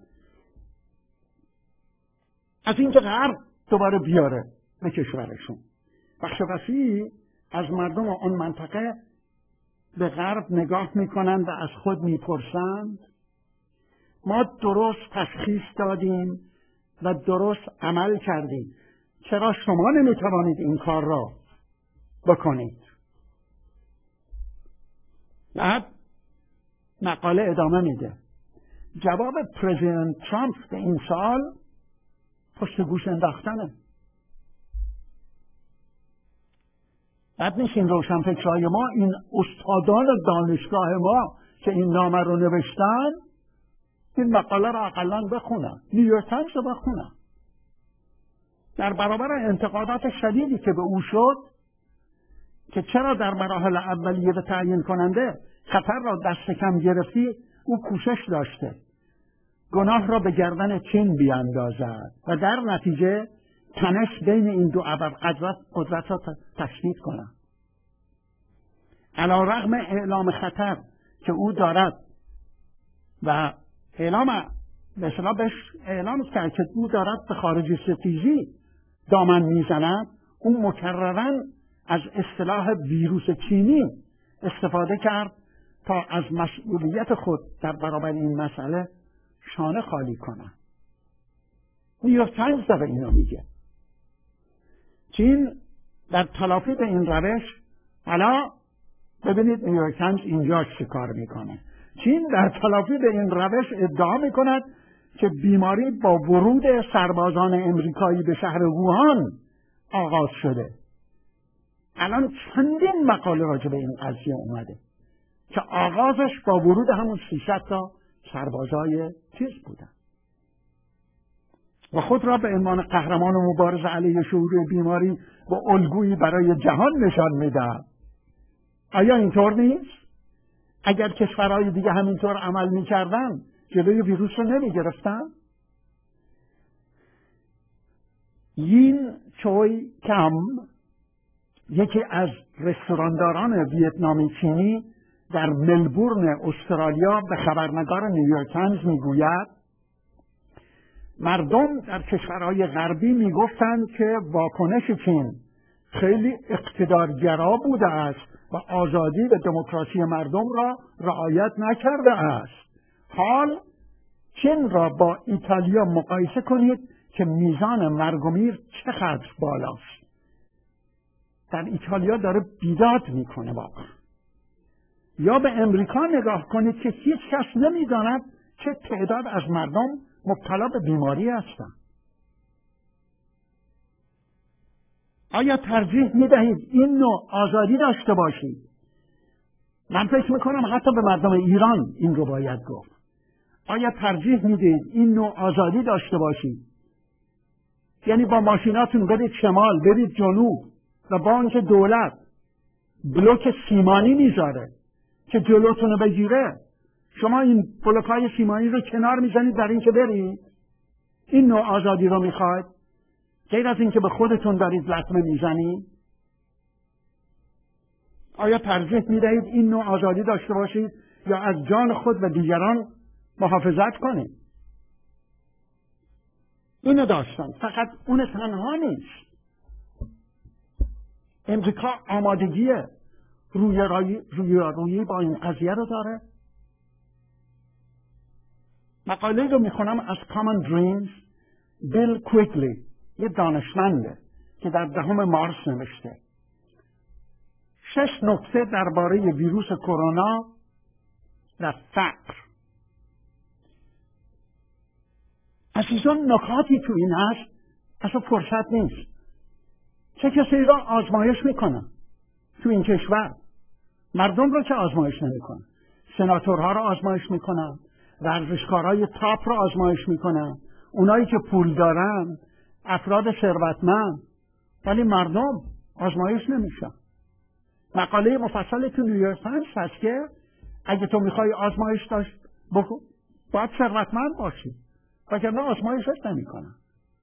از اینکه غرب دوباره بیاره به کشورشون. بخش وسیعی از مردم آن منطقه به غرب نگاه میکنند و از خود میپرسند ما درست تشخیص دادیم و درست عمل کردیم، چرا شما نمیتوانید این کار را بکنید؟ بعد مقاله ادامه میده. جواب پرزیدنت ترامپ به این سال پشت گوش انداختنه. بعد نیست این روشنفکرهای ما، این استادان دانشگاه ما که این نامه رو نوشتن، این مقاله رو اقلن بخونن، نیویورک تایمز رو بخونن. در برابر انتقادات شدیدی که به او شد که چرا در مراحل اولیه به تعیین کننده خطر را دست کم گرفتی، او کوشش داشته گناه را به گردن چین بیاندازد و در نتیجه تنش بین این دو ابرقدرت قدرت را تشدید کند. علی رغم اعلام خطر که او دارد و اعلام مثلا بهش اعلام کرد که او دارد به خارج ستیزی دامن میزند، او مکرراً از اصطلاح ویروس چینی استفاده کرد تا از مسئولیت خود در برابر این مسئله شانه خالی کنه. نیویورک تایمز داره اینو میگه. چین در تلافی به این روش، حالا ببینید نیویورک تایمز اینجا چه کار میکنه. چین در تلافی به این روش ادعا میکند که بیماری با ورود سربازان امریکایی به شهر ووهان آغاز شده. الان چندین مقاله راجع به این قضیه اومده که آغازش با ورود همون سیصد تا سربازای چیز بودن و خود را به عنوان قهرمان مبارزه علیه شیوع بیماری و الگویی برای جهان نشان میدهد. آیا اینطور نیست؟ اگر کشورهای دیگه همینطور عمل میکردن جلوی ویروس رو نمیگرفتن؟ یین چوی کم، یکی از رستورانداران ویتنامی چینی در ملبورن استرالیا به خبرنگار نیویورک تایمز میگوید مردم در کشورهای غربی میگفتند که واکنش چین خیلی اقتدارگرا بوده است و آزادی و دموکراسی مردم را رعایت نکرده است. حال چین را با ایتالیا مقایسه کنید که میزان مرگ و میر چقدر بالاست. در ایتالیا داره بیداد میکنه واقعا. یا به امریکا نگاه کنید که هیچ کس نمیداند چه تعداد از مردم مبتلا به بیماری هستند. آیا ترجیح میدهید این نوع آزادی داشته باشید؟ من فکر میکنم حتی به مردم ایران این رو باید گفت. آیا ترجیح میدهید این نوع آزادی داشته باشید؟ یعنی با ماشیناتون برید شمال، برید جنوب و با اینکه دولت بلوک سیمانی میذاره که جلوتون رو بگیره، شما این بلوک‌های سیمانی رو کنار میزنید در این که برید؟ این نوع آزادی رو میخواید؟ غیر از این که به خودتون دارید لطمه میزنید؟ آیا ترجیح میدهید این نوع آزادی داشته باشید یا از جان خود و دیگران محافظت کنید؟ اینو داشتن، فقط اون تنها نیست. امریکا آمادگی روی روی روی روی با این قضیه رو داره. مقاله رو میخونم از Common Dreams. بیل کویکلی، یه دانشمنده که در دهم مارس نوشته شش نکته درباره ویروس کرونا و فقر. عزیزان نکاتی تو این هست اصلا فرصت نیست. چه کسی را آزمایش میکنن تو این کشور؟ مردم رو که آزمایش نمیکنن. سناتورها رو آزمایش میکنن، ورزشکارای تاپ رو آزمایش میکنن، اونایی که پول دارن، افراد ثروتمند، ولی مردم آزمایش نمیشن. مقاله مفصل تو نیویورک تایمز هست که اگه تو میخوای آزمایش داشت بکن باید ثروتمند باشی، وگرنه آزمایشش نمیکنن.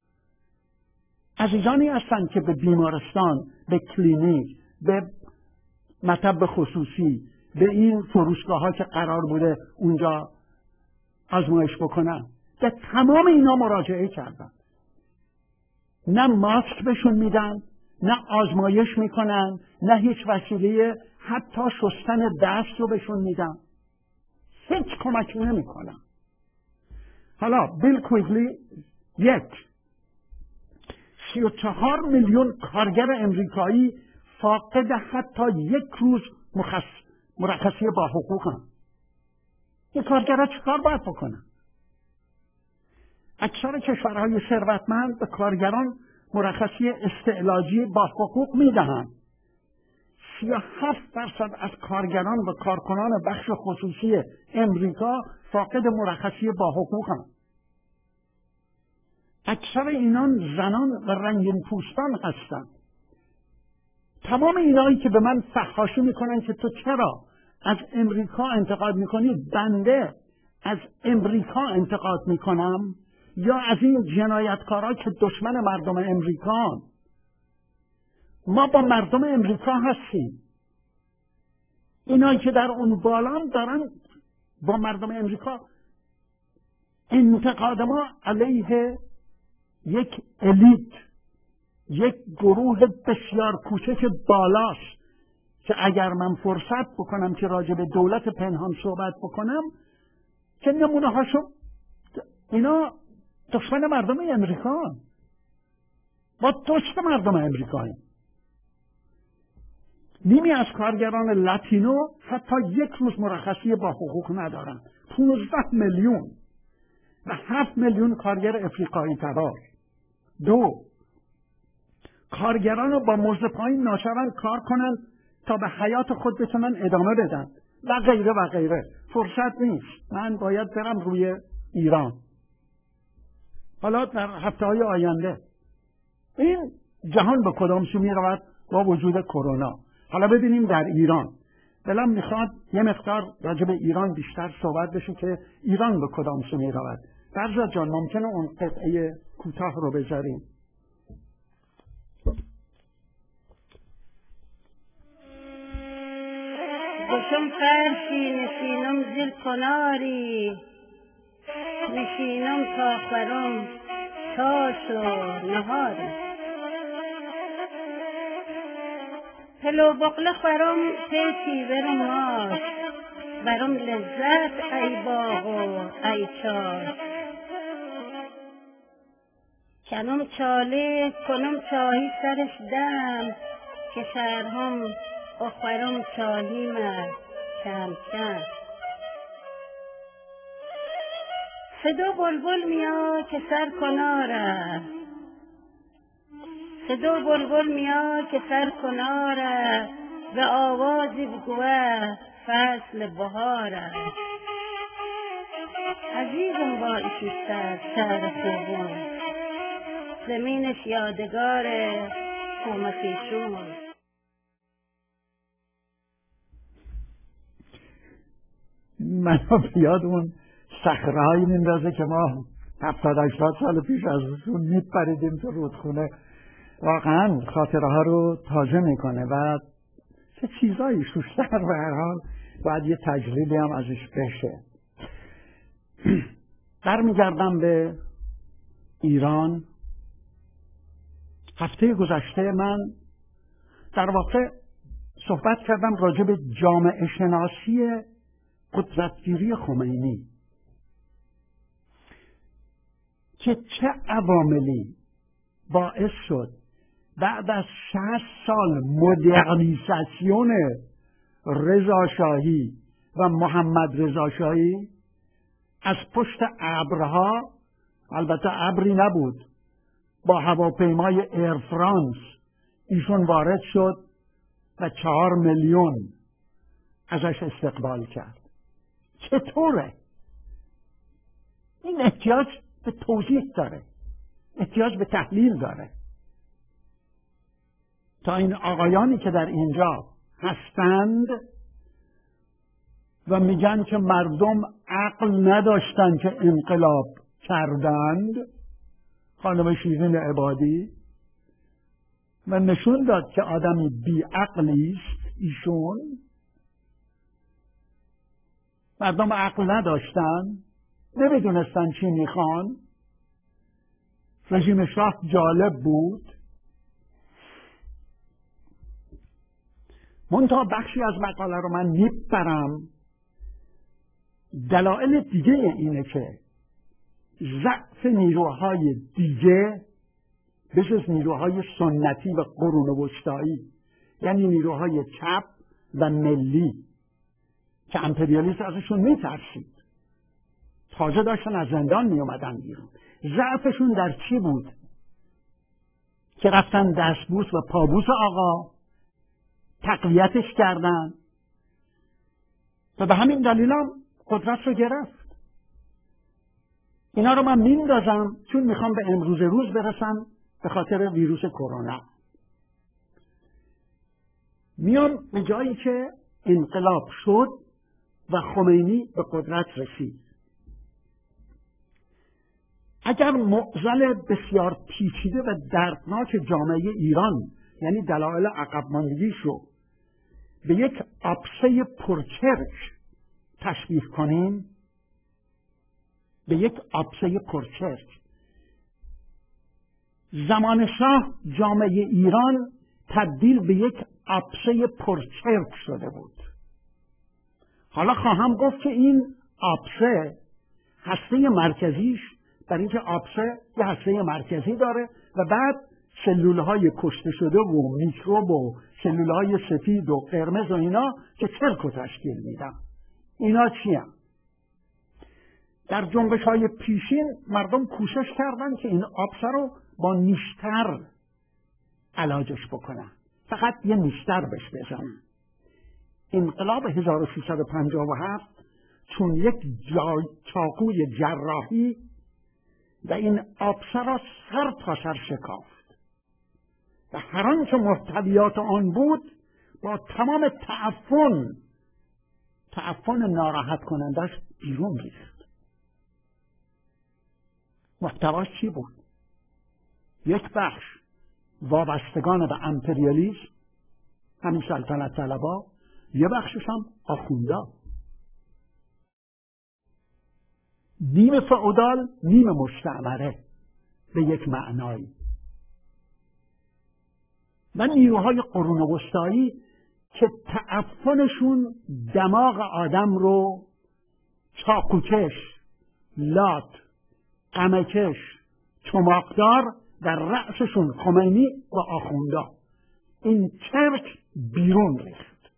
عزیزانی هستن که به بیمارستان، به کلینیک، به مطب خصوصی، به این فروشگاه ها که قرار بوده اونجا آزمایش بکنن، به تمام اینا مراجعه کردن. نه ماسک بهشون میدن، نه آزمایش میکنن، نه هیچ وسیله حتی شستن دست رو بهشون میدن. هیچ کمکی نمیکنن. حالا بیل کویگلی یک سی و چهار میلیون کارگر امریکایی فاقد حتی یک روز مخص... مرخصی با حقوق هم. این کارگرها چیکار باید بکنن؟ اکثر کشورهای ثروتمند به کارگران مرخصی استعلاجی با حقوق میدهند. سی و هفت درصد از کارگران و کارکنان بخش خصوصی امریکا فاقد مرخصی با حقوق هم. اکثر اینان زنان و رنگین پوستان هستند. تمام اینایی که به من فحاشی میکنن که تو چرا از امریکا انتقاد میکنی، بنده از امریکا انتقاد میکنم یا از این جنایتکارا که دشمن مردم امریکان؟ ما با مردم امریکا هستیم. اینایی که در اون بالا دارن با مردم امریکا. انتقاد ما علیه یک الیت، یک گروه بسیار کوچک بالاست که اگر من فرصت بکنم که راجع به دولت پنهان صحبت بکنم که نمونه هاشو، اینا دشمن مردم امریکا، با دوست مردم امریکایی. نیمی از کارگران لاتینو حتی یک روز مرخصی با حقوق ندارن. پونزده میلیون و هفت میلیون کارگر افریقایی تبار. دو، کارگران رو با مزد پایین ناچارن کار کنن تا به حیات خود بتونن ادامه بدن و غیره و غیره. فرصت نیست، من باید برم روی ایران. حالا در هفته های آینده این جهان به کدام سو می رود با وجود کرونا. حالا ببینیم در ایران. دلم میخواد یه مقدار راجع به ایران بیشتر صحبت بشه که ایران به کدام سو می رود. فرزاد جان ممکنه اون قطعه کوتاه رو بذاریم؟ بشم فرشی نشینم زیر کناری، نشینم تا خورم تاش و نهاری. پلو بقله خورم پیچی برم ماش، برم لذت ای باغ و ای چار. کنم چاله کنم چاهی سرش دم، که شهرهم اخورم چاهی مرد کم کم. صدا بلبل میا که سر کناره، صدا بلبل میا که سر کناره، به آوازی بگوه فصل بهاره. عزیزم با ایشی سر سر خوبون، زمینش یادگار کومخیشون. منو بیاد اون صخره‌هایی میندازه که ما هفتاد هشتاد سال پیش از اون میپریدیم تو رودخونه. واقعا خاطره ها رو تازه میکنه و چه چیزایی شوشتر به هر حال باید یه تجلیلی هم ازش بشه. برمیگردم به ایران. هفته گذشته من در واقع صحبت کردم راجع به جامعه شناسی قدرتگیری خمینی که چه عواملی باعث شد بعد از شصت سال مدرنیزاسیون رضاشاهی و محمد رضاشاهی از پشت ابرها، البته ابری نبود، با هواپیمای ایر فرانس ایشون وارد شد و چهار میلیون ازش استقبال کرد. چطوره؟ این احتیاج به توضیح داره، احتیاج به تحلیل داره. تا این آقایانی که در اینجا هستند و میگن که مردم عقل نداشتن که انقلاب کردند، خانم شیرین عبادی، و نشون داد که آدمی بی عقلی است ایشون. مردم عقل نداشتن، نمیدونستن چی میخوان. رژیم شاه جالب بود. منتها بخشی از مقاله رو من میبرم. دلایل دیگه اینه که ضعف نیروهای دیگه بجز نیروهای سنتی و قرون وسطایی، یعنی نیروهای چپ و ملی که امپریالیسم ازشون میترسید، تازه داشتن از زندان میومدن بیرون. ضعفشون در چی بود؟ که رفتن دستبوس و پابوس آقا تقویتش کردن و به همین دلیل هم قدرت رو گرفت. اینا رو من میندازم چون میخوام به امروز روز برسم. به خاطر ویروس کرونا میام به جایی که انقلاب شد و خمینی به قدرت رسید. اگر معضل بسیار پیچیده و دردناک جامعه ایران، یعنی دلایل عقب ماندگیش رو به یک آبسه پرچرک تشبیه کنیم، به یک آبسه پرچرک، زمان شاه جامعه ایران تبدیل به یک آبسه پرچرک شده بود. حالا خواهم گفت که این آبسه هسته مرکزیش، در اینکه آبسه یه هسته مرکزی داره و بعد سلولهای کشته شده و میکروب و سلولهای سفید و قرمز و اینا که چرک رو تشکیل میدن. اینا چی هم؟ در جنبش های پیشین مردم کوشش کردن که این آبسه رو با نیشتر علاجش بکنن، فقط یه نیشتر بهش بزنن. انقلاب هزار و سیصد و پنجاه و هفت چون یک چاقوی جراحی و این آبسه را سر تا سر شکافت و هر آنچه محتویات آن بود با تمام تعفن تعفن ناراحت کنندش بیرون ریخت. محتواش چی بود؟ یک بخش وابستگان به امپریالیسم، همین سلطنت طلبا، یه بخشش هم آخوندا، نیم فئودال نیم مستعمره به یک معنایی، و نیروهای قرون وسطایی که تعفنشون دماغ آدم رو چاقوکش، لات، قمکش، چماقدار در رأسشون خمینی و آخوندا، این چرک بیرون ریخت.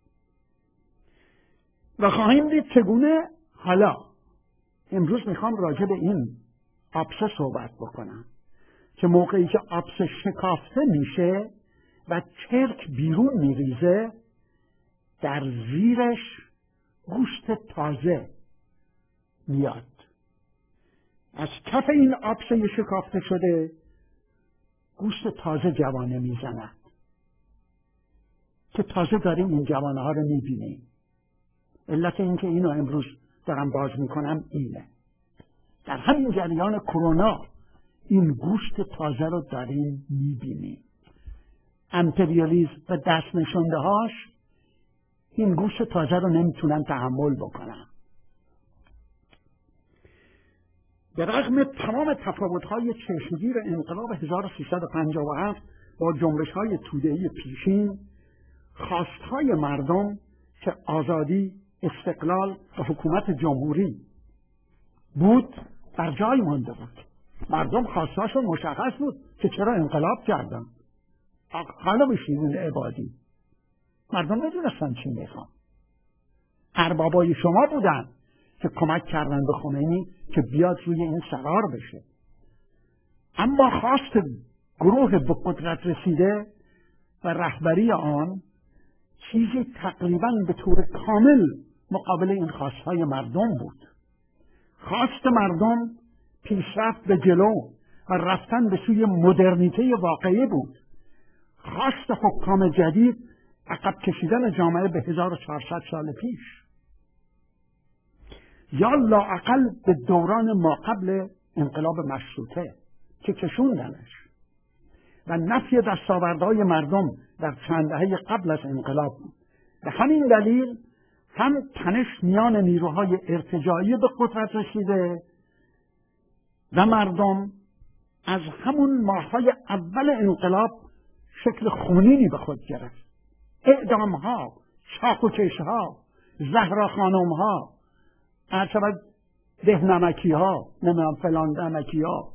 و خواهیم دید چگونه. حالا امروز میخوام راجع به این آبسه صحبت بکنم که موقعی که آبسه شکافته میشه و چرک بیرون میریزه، در زیرش گوشت تازه میاد. از کف این آبسه شکافته شده گوشت تازه جوانه میزند که تازه داریم این جوانه ها رو میبینیم. علت این که اینو امروز دارم باز میکنم اینه. در همین جریان کرونا این گوشت تازه رو داریم میبینیم. امپریالیسم و دست نشانده هاش این گوشت تازه رو نمیتونن تحمل بکنن. به رغم تمام تفاوت‌های چشمگیر انقلاب هزار و سیصد و پنجاه و هفت با جنبش‌های توده‌ای پیشین، خواستهای مردم که آزادی، استقلال و حکومت جمهوری بود بر جای مانده بود. مردم خواستاشون مشخص بود که چرا انقلاب کردن. حالا بشینین عبادی، مردم ندونستن چی میخوان. اربابای شما بودن که کمک کردن به خمینی که بیاد روی این سرار بشه. اما خواست گروه به قدرت رسیده و رهبری آن چیزی تقریباً به طور کامل مقابل این خواستهای مردم بود. خواست مردم پیشرفت به جلو و رفتن به سوی مدرنیته واقعی بود. خواست حکام جدید عقب کشیدن جامعه به هزار و چهارصد سال پیش، یا لااقل به دوران ما قبل انقلاب مشروطه که کشوندنش و نفی دستاوردهای مردم در چند دهه قبل از انقلاب بود. به همین دلیل هم تنش میان نیروهای ارتجاعی به قدرت رسیده و مردم از همون ماه‌های اول انقلاب شکل خونینی به خود گرفت. اعدام‌ها، چاقوکش‌ها، زهرا خانم‌ها، عرشبت دهنمکی‌ها، نمیدونم فلان دمکی‌ها،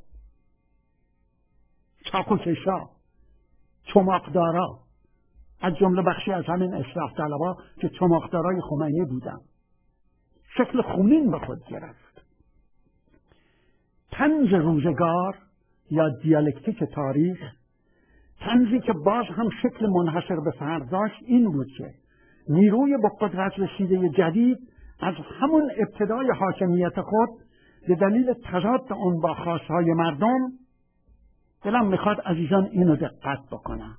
چاقوکش‌ها، چماقدارا، از جمله بخشی از همین اصلاح طلبها که چماقدارای خمینی بودن، شکل خونین به خود گرفت. طنز روزگار یا دیالکتیک تاریخ، طنزی که باز هم شکل منحصر به فرد داشت، این بود که نیروی به قدرت رسیده جدید از همون ابتدای حاکمیت خود به دلیل تضاد آن با خواستهای مردم، دلم میخواد عزیزان اینو دقت بکنم،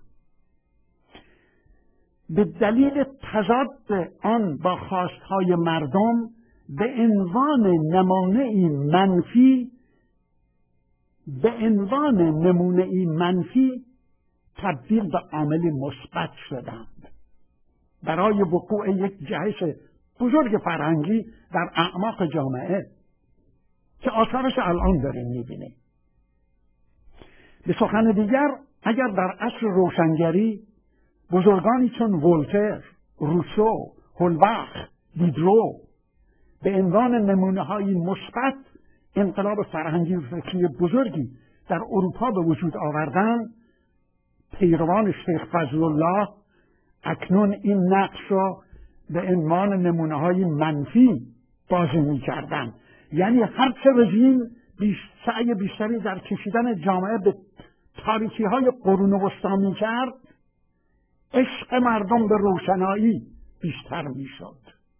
به دلیل تضاد آن با خواستهای مردم به عنوان نمونه‌ای منفی به عنوان نمونه‌ای منفی تبدیل به عاملی مثبت شدند برای وقوع یک جهش بزرگ فرهنگی در اعماق جامعه که آثارش الان داریم میبینیم. به سخن دیگر، اگر در عصر روشنگری بزرگانی چون ولتر، روسو، هولباخ، دیدرو به عنوان نمونه‌های مثبت انقلاب فرهنگی و فکری بزرگی در اروپا به وجود آوردند، پیروان شیخ فضل الله اکنون این نقش را به عنوان نمونه‌های منفی بازی می‌کردند. یعنی هرچه رژیم بیش سعی بیشتری در کشیدن جامعه به تاریکی‌های قرون وسطی می‌کرد، عشق مردم به روشنایی بیشتر می‌شد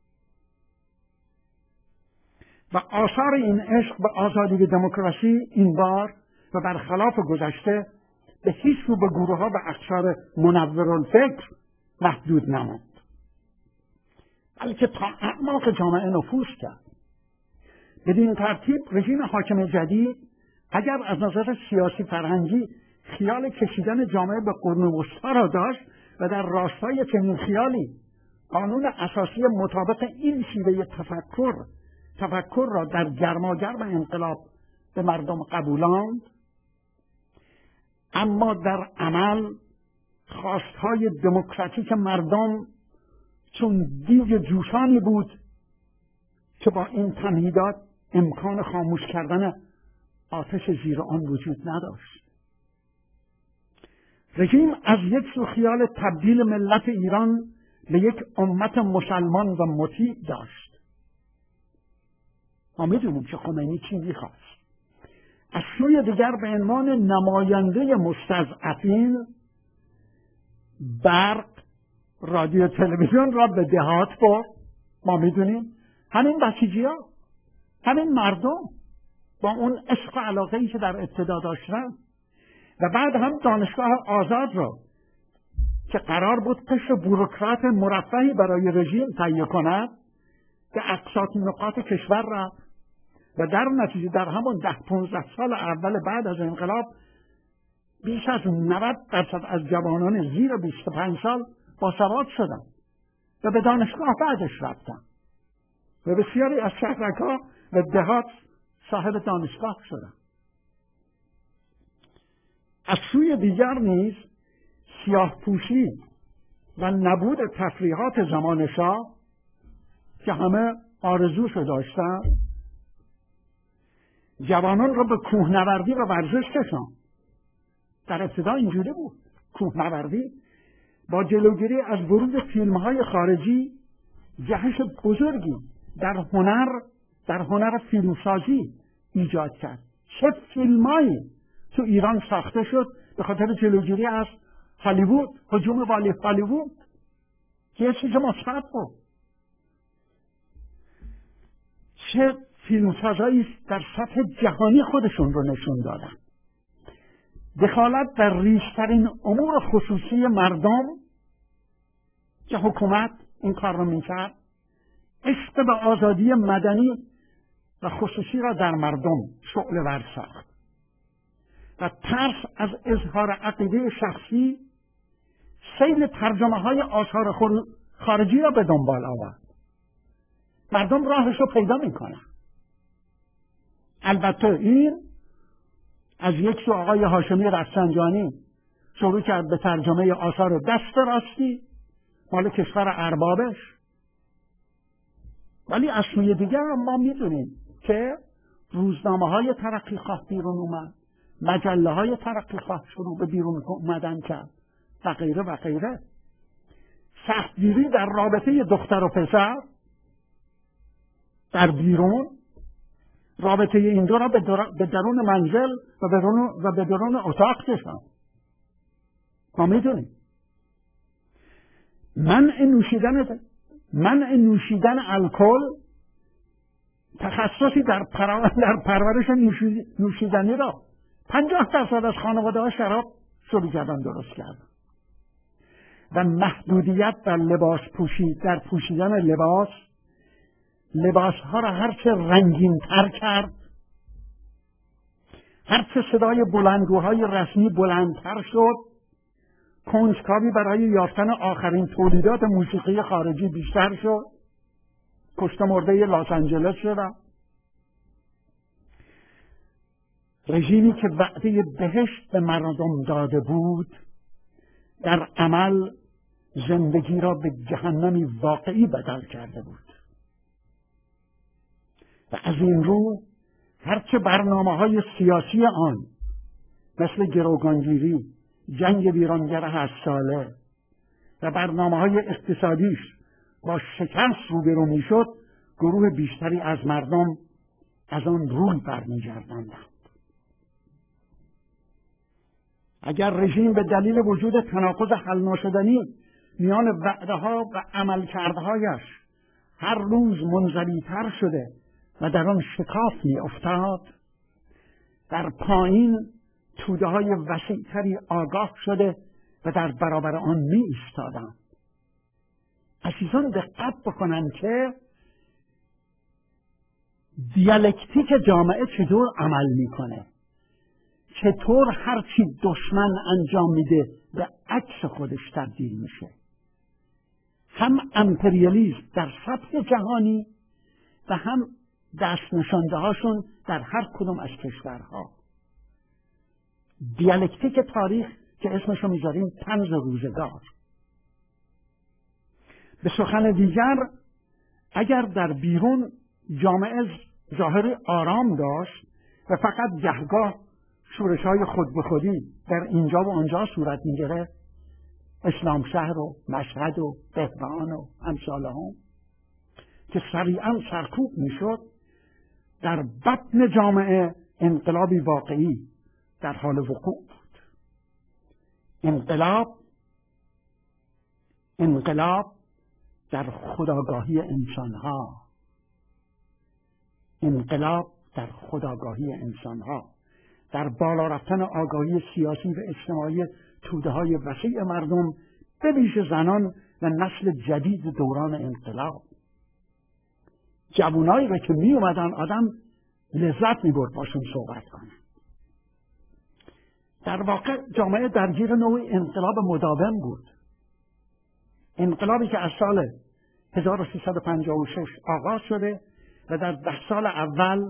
و آثار این عشق به آزادی و دموکراسی این بار و برخلاف گذشته به هیچ رو به گروه‌ها و اقشار منورالفکر محدود نماند، بلکه تا اعماق جامعه نفوذ کرد. بدین ترتیب رژیم حاکم جدید اگر از نظر سیاسی فرهنگی خیال کشیدن جامعه به قرون وسطی را داشت و در راستای چنین خیالی قانون اساسی مطابق این شیوه تفکر تفکر را در گرماگرم انقلاب به مردم قبولاند، اما در عمل خواستهای دموکراتیک مردم چون دیگ جوشانی بود که با این تمهیدات امکان خاموش کردن آتش زیر آن وجود نداشت. رژیم از یک سو خیال تبدیل ملت ایران به یک امت مسلمان و مطیع داشت. ما میدونیم که خمینی چی میخواست. از سوی دیگر به عنوان نماینده مستضعفین برق، رادیو، تلویزیون را به دهات برد. ما میدونیم همین بسیجی‌ها، همین مردم با اون عشق و علاقه‌ای که در ابتدا داشتن و بعد هم دانشگاه آزاد را که قرار بود قشر بوروکرات مرفهی برای رژیم تهیه کند به اقصا نقاط کشور رفت و در نتیجه در همون ده پونزده سال اول بعد از انقلاب بیش از نود درصد از جوانان زیر بیست و پنج سال باسواد شدن و به دانشگاه بعدش رفتن و بسیاری از شهرک‌ها و دهات صاحب دانشگاه شدن. از سوی دیگر نیز سیاه پوشی و نبود تفریحات زمان شاه که همه آرزوشو داشتن جوانان را به کوهنوردی و ورزش کشاند. در ابتدا اینجوری بود. کوهنوردی با جلوگیری از ورود فیلم‌های خارجی جهش بزرگی در هنر در هنر فیلمسازی ایجاد کرد. چه فیلمایی تو ایران ساخته شد به خاطر جلوگیری از هالیوود، هجوم والی هالیوود که یه چیز مثبت بود. چه فیلمسازایی در سطح جهانی خودشون رو نشون دادن. دخالت در ریشترین امور خصوصی مردم که حکومت این کار رو میکرد، عشق به آزادی مدنی و خصوصی را در مردم شعله ور ساخت و ترس از اظهار عقیده شخصی سیل ترجمه های آثار خارجی را به دنبال آورد. مردم راهش رو پیدا میکنن. البته این از یک سو آقای هاشمی رفسنجانی شروع کرد به ترجمه آثار دست راستی مال کشور اربابش، ولی از سوی دیگر ما میدونیم که روزنامه های ترقیخواه بیرون اومد، مجله های ترقیخواه شروع به بیرون اومدن کرد و غیره و غیره. سختگیری در رابطه دختر و پسر در بیرون، رابطه این دو را به درون منزل و به درون, و به درون اتاق کشان. ما میدونیم منع نوشیدن منع نوشیدن الکل تخصصی در, پر... در پرورش نوشیدنی را پنجاه درصد از خانواده ها شراب شروع کردن درست کردن و محدودیت در لباس پوشید در پوشیدن لباس لباس ها را هرچه رنگین تر کرد، هرچه صدای بلندگوهای رسمی بلندتر شد، کنجکاوی برای یافتن آخرین تولیدات موسیقی خارجی بیشتر شد، کشته مرده لس آنجلس شد. رژیمی که وعده بهشت به مردم داده بود در عمل زندگی را به جهنمی واقعی بدل کرده بود و از این رو هرچه برنامه های سیاسی آن مثل گروگانگیری، جنگ ویرانگر هشت ساله و برنامه های اقتصادیش با شکست روبرو می شد، گروه بیشتری از مردم از آن روی برمی‌گرداندند. اگر رژیم به دلیل وجود تناقض حل ناشدنی میان وعده ها و عملکردهایش هر روز منزوی‌تر شده و در آن شکاف می افتاد، در پایین توده های وسیع‌تری آگاه شده و در برابر آن می ایستادند. عزیزان دقت بکنند که دیالکتیک جامعه چطور عمل میکنه، چطور هرچی دشمن انجام میده به عکس خودش تبدیل میشه. هم امپریالیسم در سطح جهانی و هم دست نشانده هاشون در هر کدوم از کشورها. دیالکتیک تاریخ که اسمشو میذاریم طنز روزگار. به سخن دیگر، اگر در بیرون جامعه ظاهر آرام داشت و فقط گهگاه شورش‌های خود به خودی در اینجا و آنجا صورت می‌گرفت، اسلام شهر و مشهد و بهبهان و امثال هم که سریعا سرکوب میشد، در بطن جامعه انقلابی واقعی در حال وقوع بود. انقلاب انقلاب در خودآگاهی انسانها انقلاب در خودآگاهی انسانها در بالا رفتن آگاهی سیاسی و اجتماعی توده‌های وسیع مردم، به ویژه زنان و نسل جدید دوران انقلاب. جوانایی را که می اومدن آدم لذت می برد باشون صحبت کنه. در واقع جامعه درگیر نوعی انقلاب مداوم بود. انقلابی که از سال هزار و سیصد و پنجاه و شش آغاز شده و در ده سال اول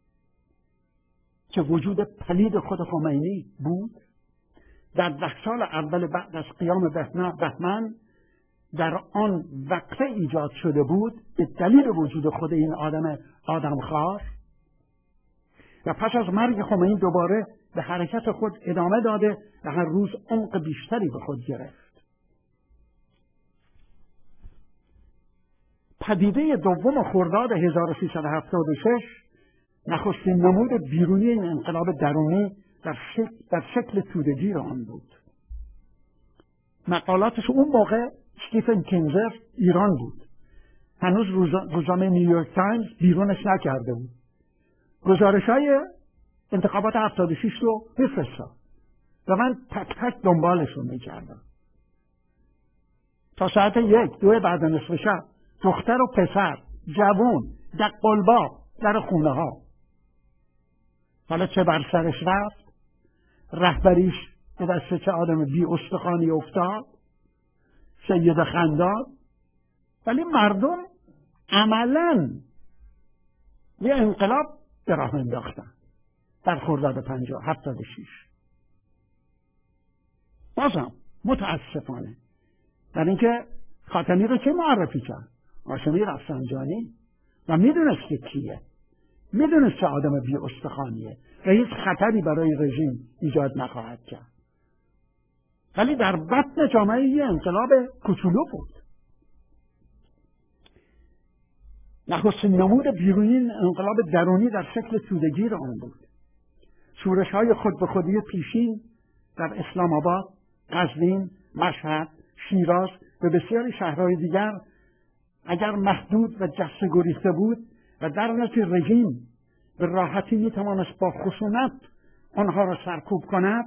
که وجود پلید خود خمینی بود، در ده سال اول بعد از قیام بهمن در آن وقفه ایجاد شده بود به دلیل وجود خود این آدم آدمخوار و پس از مرگ خمینی دوباره به حرکت خود ادامه داده و هر روز عمق بیشتری به خود گرفت. پدیده دوم خرداد هزار و سیصد و هفتاد و شش نخستین نمود بیرونی این انقلاب درونی در شکل, در شکل تودگیر آن بود. مقالاتش اون موقع استیفن کینزر ایران بود هنوز روزنامه نیویورک تایمز بیرونش نکرده بود. گزارش های انتخابات هفتاد و شش رو بفرستاد و من تک تک دنبالشون میکردم تا ساعت یک دو بعد نصف شب. دختر و پسر جوون در قلبا در خونه ها. حالا چه بر سرش رفت، رهبریش به دست چه آدم بی استخوانی افتاد، سید خنداد، ولی مردم عملاً یه انقلاب به راه انداختن در خرداد پنجاه هفتاد و شش. بازم متاسفانه در اینکه خاتمی رو چه معرفی کرد؟ هاشمی رفسنجانی، و میدونست که کیه، میدونست چه آدم بی استخوانیه و هیچ خطری برای رژیم ایجاد نخواهد کرد. ولی در بطن جامعه یه انقلاب کوچولو بود. نخستین نمود بیرونی انقلاب درونی در شکل توده‌گیر آن بود. شورش های خود به خودی پیشین در اسلام آباد، قزوین، مشهد، شیراز و بسیاری شهرهای دیگر اگر محدود و جسته گریخته بود و در نتیجه رژیم به راحتی میتوانست با خشونت آنها را سرکوب کند،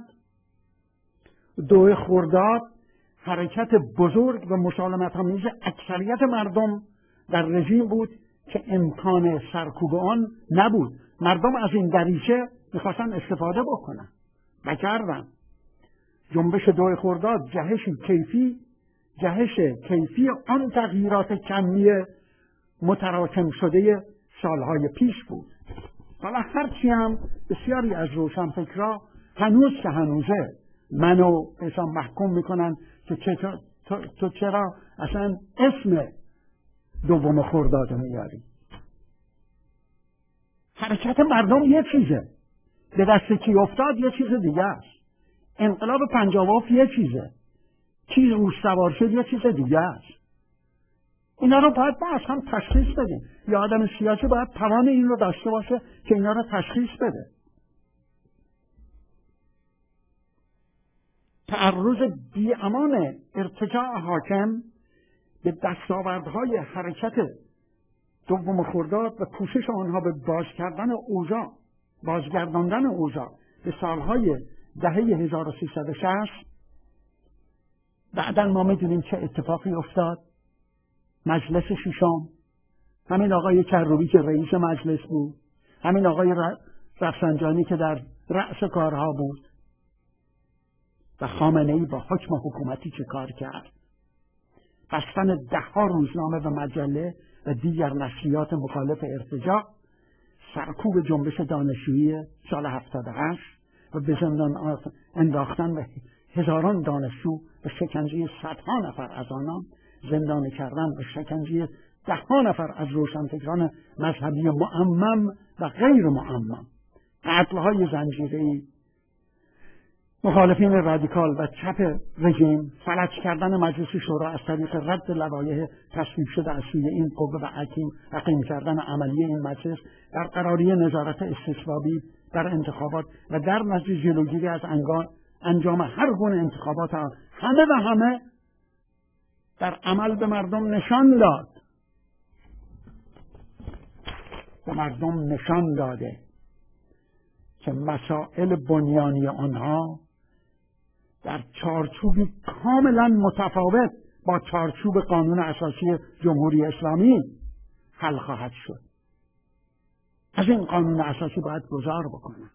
دو خرداد حرکت بزرگ و مسالمت‌آمیز اکثریت مردم در رژیم بود که امکان سرکوب آن نبود. مردم از این دریچه میخواستن استفاده بکنن و کردن. جنبش دو خرداد جهش کیفی جهش کیفی آن تغییرات کمی متراکم شده سالهای پیش بود. حالا هرچی هم بسیاری از روشنفکرها هنوز که هنوزه منو اصلا محکوم میکنن که چطور تو, تو چرا اصلا اسم دوم خرداد میاری. حرکت مردم یه چیزه، به دست کی افتاد یه چیز دیگه است. انقلاب پنجاه یه چیزه، کی روش سوار شد یه چیز دیگه است. اینا رو باید ما از هم تشخیص بدیم. یا آدم سیاسی باید توان این رو داشته باشه که اینا رو تشخیص بده. تعرض بی‌امان ارتجاع حاکم به دستاوردهای حرکت دوم خرداد و کوشش آنها به باز کردن اوضاع، بازگرداندن اوضاع به سالهای دهه هزار و سیصد و شصت، بعداً ما میدونیم چه اتفاقی افتاد. مجلس ششم، همین آقای کروبی که رئیس مجلس بود، همین آقای رفسنجانی که در رأس کارها بود، و خامنه‌ای با حکم حکومتی چه کار کرد. بستن ده ها روزنامه و مجله و دیگر نشریات مخالف ارتجاع، سرکوب جنبش دانشجویی سال هفتاد و هشت و به زندان انداختن و هزاران دانشجو و شکنجه صدها نفر از آنان، زندانی کردن و شکنجه ده ها نفر از روشنفکران مذهبی معمم و غیر معمم، قتل‌های زنجیره‌ای مخالفین رادیکال و چپ رژیم، فلج کردن مجلس شورا از طریق رد لوایح تصویب شده از سوی این قوه و حکیم، حکیم کردن عملی این مجلس، برقراری نظارت استثبابی در انتخابات و در نتیجه جلوگیری از انجام هر گونه انتخابات، همه و همه در عمل به مردم نشان داد به مردم نشان داده که مسائل بنیانی آنها در چارچوبی کاملا متفاوت با چارچوب قانون اساسی جمهوری اسلامی حل خواهد شد. از این قانون اساسی باید گذار بکنن،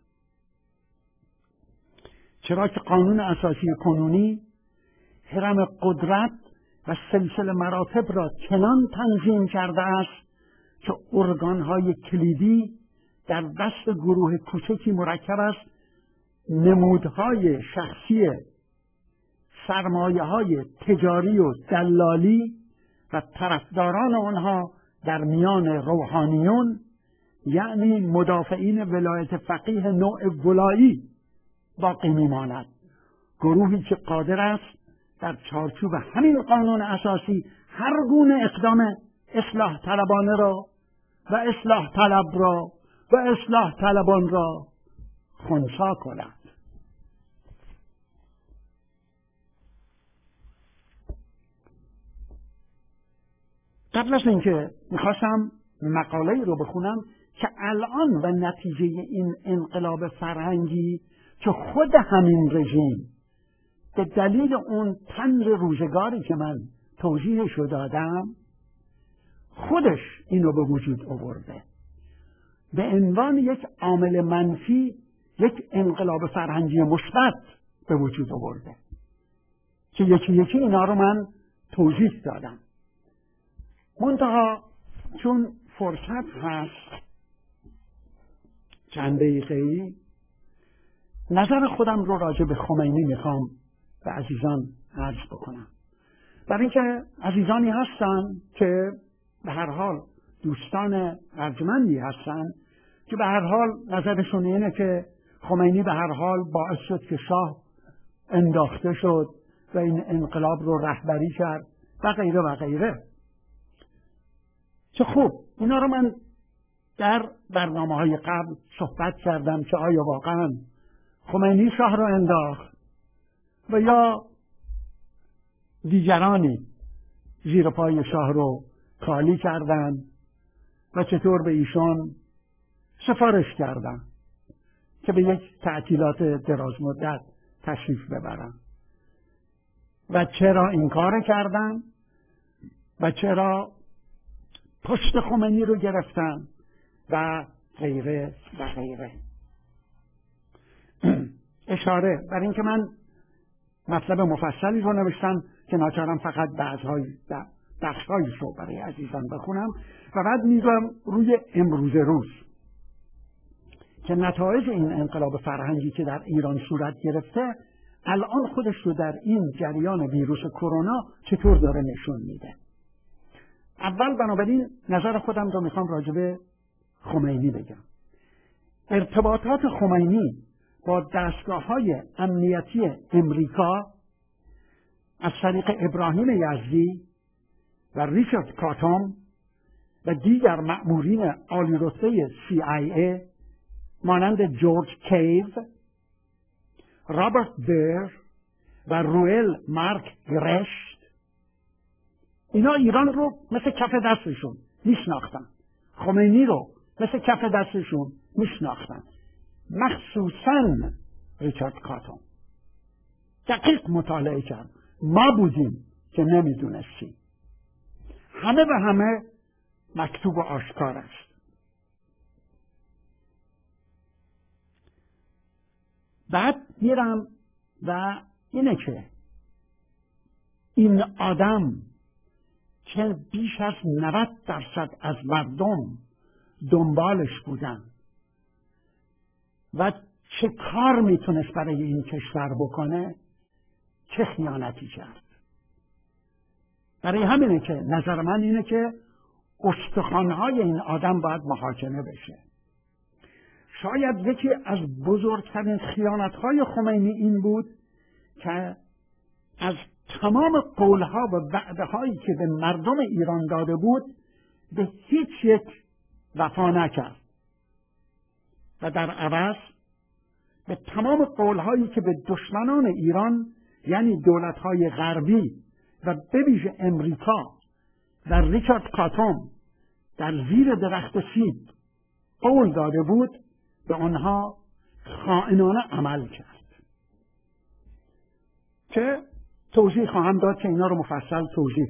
چرا که قانون اساسی کنونی هرم قدرت و سلسله مراتب را چنان تنظیم کرده است که ارگانهای کلیدی در دست گروه کوچکی مرکب است نمودهای شخصی، سرمایه‌های تجاری و دلالی و طرفداران آنها در میان روحانیون، یعنی مدافعین ولایت فقیه نوع ولایی باقی میماند. گروهی که قادر است در چارچوب همین قانون اساسی هر گونه اقدام اصلاح طلبانه را و اصلاح طلب را و اصلاح طلبان را خنثی کند. قبل از اینکه میخواستم مقاله‌ای رو بخونم که الان و نتیجه این انقلاب فرهنگی که خود همین رژیم به دلیل اون طنز روزگاری که من توضیحش رو دادم خودش اینو به وجود آورده، به عنوان یک عامل منفی یک انقلاب فرهنگی مثبت به وجود آورده که یکی یکی اینا رو من توضیح دادم. منتها چون فرصت هست چند دقیقه‌ای نظر خودم رو راجع به خمینی میخوام به عزیزان عرض بکنم، برای اینکه عزیزانی هستن که به هر حال دوستان ارجمندی هستن که به هر حال نظرشون اینه که خمینی به هر حال باعث شد که شاه انداخته شد و این انقلاب رو رهبری کرد و غیره و غیره. چه خوب، اینا رو من در برنامه های قبل صحبت کردم که آیا واقعا خمینی شاه رو انداخت و یا دیگرانی زیر پای شاه رو خالی کردن و چطور به ایشان سفارش کردن که به یک تعطیلات دراز مدت تشریف ببرن و چرا این کار کردن و چرا پشت خمینی رو گرفتن و غیره و غیره. اشاره برای اینکه من مطلب مفصلی رو نوشتم که ناچارم فقط بعضهای بخشهایش رو برای عزیزان بخونم و بعد میذارم روی امروز روز که نتایج این انقلاب فرهنگی که در ایران صورت گرفته الان خودش رو در این جریان ویروس کرونا چطور داره نشون میده. اول بنابراین نظر خودم رو میخوام راجع به خمینی بگم. ارتباطات خمینی با دستگاه‌های امنیتی امریکا از طریق ابراهیم یزدی و ریچارد کاتوم و دیگر مأمورین عالی رتبه سی آی ای مانند جورج کیو، رابرت بیر و روئل مارک گرشت، اینا ایران رو مثل کف دستشون میشناختن، خمینی رو مثل کف دستشون میشناختن، مخصوصاً ریچارد کاتوم دقیق مطالعه کرد. ما بودیم که نمیدونستیم، همه به همه مکتوب و آشکار است. بعد میرم و اینه که این آدم که بیش از نود درصد از مردم دنبالش بودن و چه کار میتونست برای این کشور بکنه، چه خیانتی کرد. برای همینه که نظر من اینه که استخوان‌های این آدم باید محاکمه بشه. شاید یکی از بزرگترین خیانت‌های خمینی این بود که از تمام قولها و وعده‌هایی که به مردم ایران داده بود به هیچ یک وفا نکرد و در عوض به تمام قولهایی که به دشمنان ایران یعنی دولت‌های غربی و به ویژه امریکا در ریچارد کاتوم در زیر درخت سیب قول داده بود به آنها خائنانه عمل کرد که توضیح خواهم داد که اینا رو مفصل توضیح.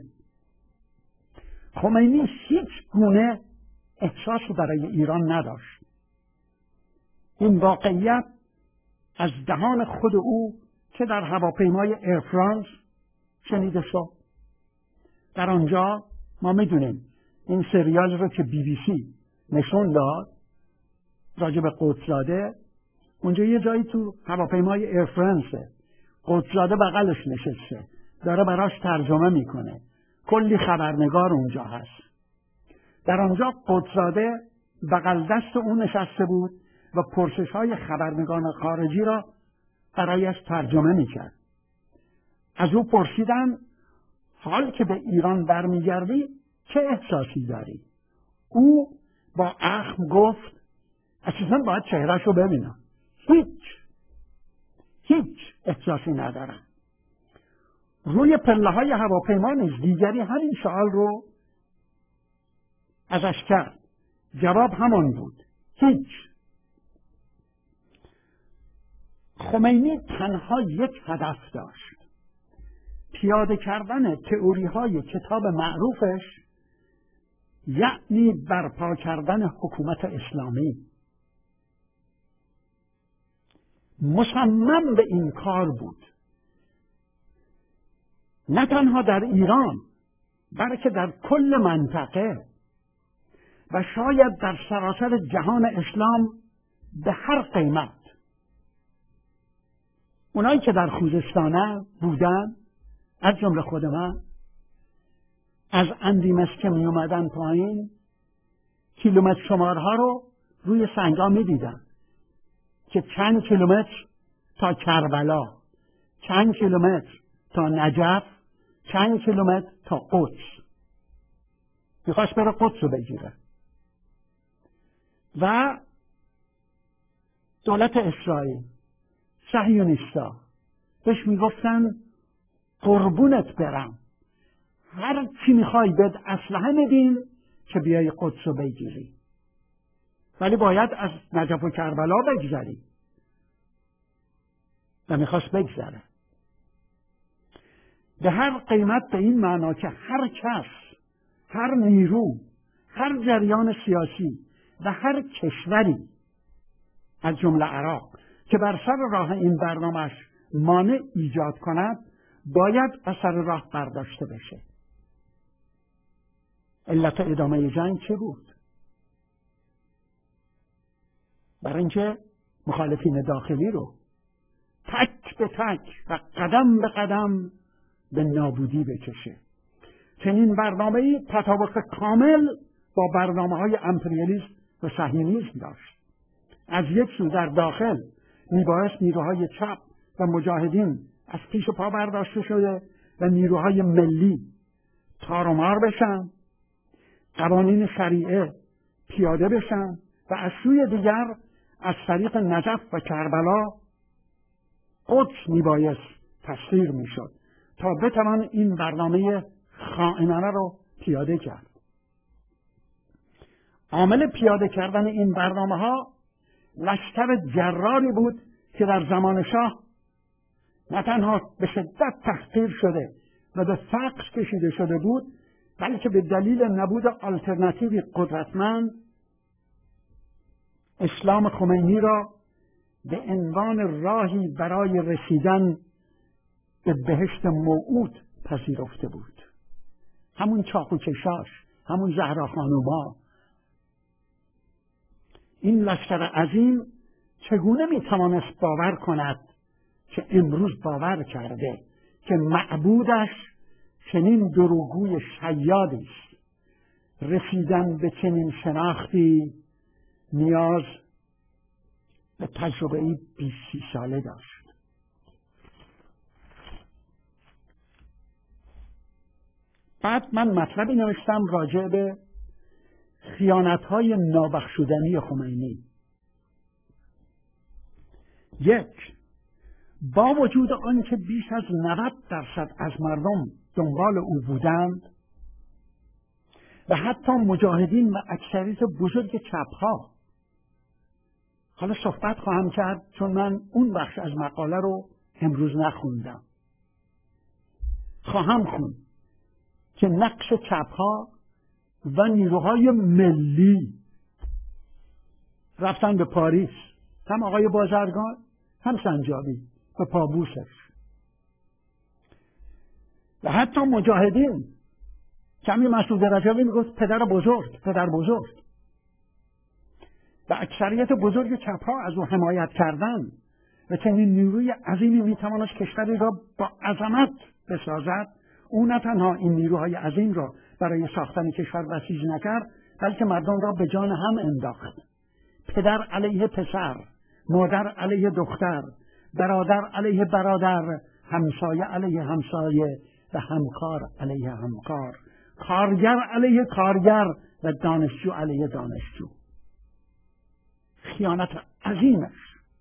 خمینی هیچ گونه احساسی برای ایران نداشت. این واقعیت از دهان خود او که در هواپیمای ایر فرانس شنیده شد. در آنجا ما میدونیم این سریال رو که بی بی سی نشون داد راجع به قدس‌زاده، اونجا یه جایی تو هواپیمای ایر فرانسه، قدس‌زاده بغلش نشسته داره براش ترجمه میکنه، کلی خبرنگار اونجا هست. در آنجا قدس‌زاده بغل دست اون نشسته بود و پرسش های خبرنگاران خارجی را برایش ترجمه میکرد. از او پرسیدن حال که به ایران برمیگردی چه احساسی داری؟ او با اخم گفت اصلا باید چهرهش رو ببینم، هیچ هیچ احساسی ندارم. روی پله های هواپیما نیز دیگری همین سوال رو ازش کرد. جواب همان بود، هیچ. خمینی تنها یک هدف داشت، پیاده کردن تئوری های کتاب معروفش، یعنی برپا کردن حکومت اسلامی. مصمم به این کار بود، نه تنها در ایران بلکه در کل منطقه و شاید در سراسر جهان اسلام به هر قیمت. اونایی که در خوزستانه بودن، از جمله خود من، از اندیمس که می اومدن پایین کیلومتر شمارها رو روی سنگا می دیدن که چند کیلومتر تا کربلا، چند کیلومتر تا نجف، چند کیلومتر تا قدس. میخواست بره قدس رو بگیره و دولت اسرائیل، صهیونیستا بهش میگفتن قربونت برم، هر چی میخوای بد اسلحه میدیم که بیای قدس رو بگیری، ولی باید از نجف و کربلا بگذری. و میخواست بگذره به هر قیمت، به این معنا که هر کس، هر نیرو، هر جریان سیاسی و هر کشوری از جمله عراق که بر سر راه این برنامهش مانع ایجاد کند باید از سر راه برداشته بشه. علت ادامه جنگ چه بود؟ برای اینکه مخالفین داخلی رو تک به تک و قدم به قدم به نابودی بکشه. چنین برنامه‌ای تطابق کامل با برنامه‌های امپریالیسم و صهیونیسم داشت. از یک سو در داخل میبایست نیروهای چپ و مجاهدین از پیش و پا برداشته شده و نیروهای ملی تارومار بشن، قوانین شریعه پیاده بشن و از سوی دیگر از طریق نجف و کربلا قدس میبایست تسخیر میشد تا بتوان این برنامه خائنانه رو پیاده کرد. عامل پیاده کردن این برنامه ها لشکر جراری بود که در زمان شاه نه تنها به شدت تحقیر شده و به فقر کشیده شده بود، بلکه به دلیل نبود آلترناتیوی قدرتمند اسلام خمینی را به عنوان راهی برای رسیدن به بهشت موعود پذیرفته بود. همون چاقوکشاش، همون زهرا خانوما. این لشکر عظیم چگونه میتوانست باور کند که امروز باور کرده که معبودش چنین دروغگوی شیادی است؟ رسیدن به چنین شناختی نیاز به تجربه‌ای بیست سی ساله داشت. بعد من مطلبی نوشتم راجع به خیانت‌های نابخشودنی خمینی. یک، با وجود آنکه بیش از نود درصد از مردم دنبال او بودند و حتی مجاهدین و اکثریت بزرگ چپ‌ها، حالا صحبت خواهم کرد چون من اون بخش از مقاله رو امروز نخوندم، خواهم خوند که نقش چپ‌ها و نیروهای ملی رفتن به پاریس، هم آقای بازرگان هم سنجابی به پابوسش و حتی مجاهدین. کمی مسعود رجبی میگفت پدر بزرگ، پدر بزرگ و اکثریت بزرگ چپ‌ها از او حمایت کردن و چنین نیروی عظیمی میتواند کشوری را با عظمت بسازد. او نه تنها این نیروهای عظیم را برای ساختن کشور بسیج نکرد، بلکه مردم را به جان هم انداخت. پدر علیه پسر، مادر علیه دختر، برادر علیه برادر، همسایه علیه همسایه و همکار علیه همکار، کارگر علیه کارگر و دانشجو علیه دانشجو. خیانت عظیمش.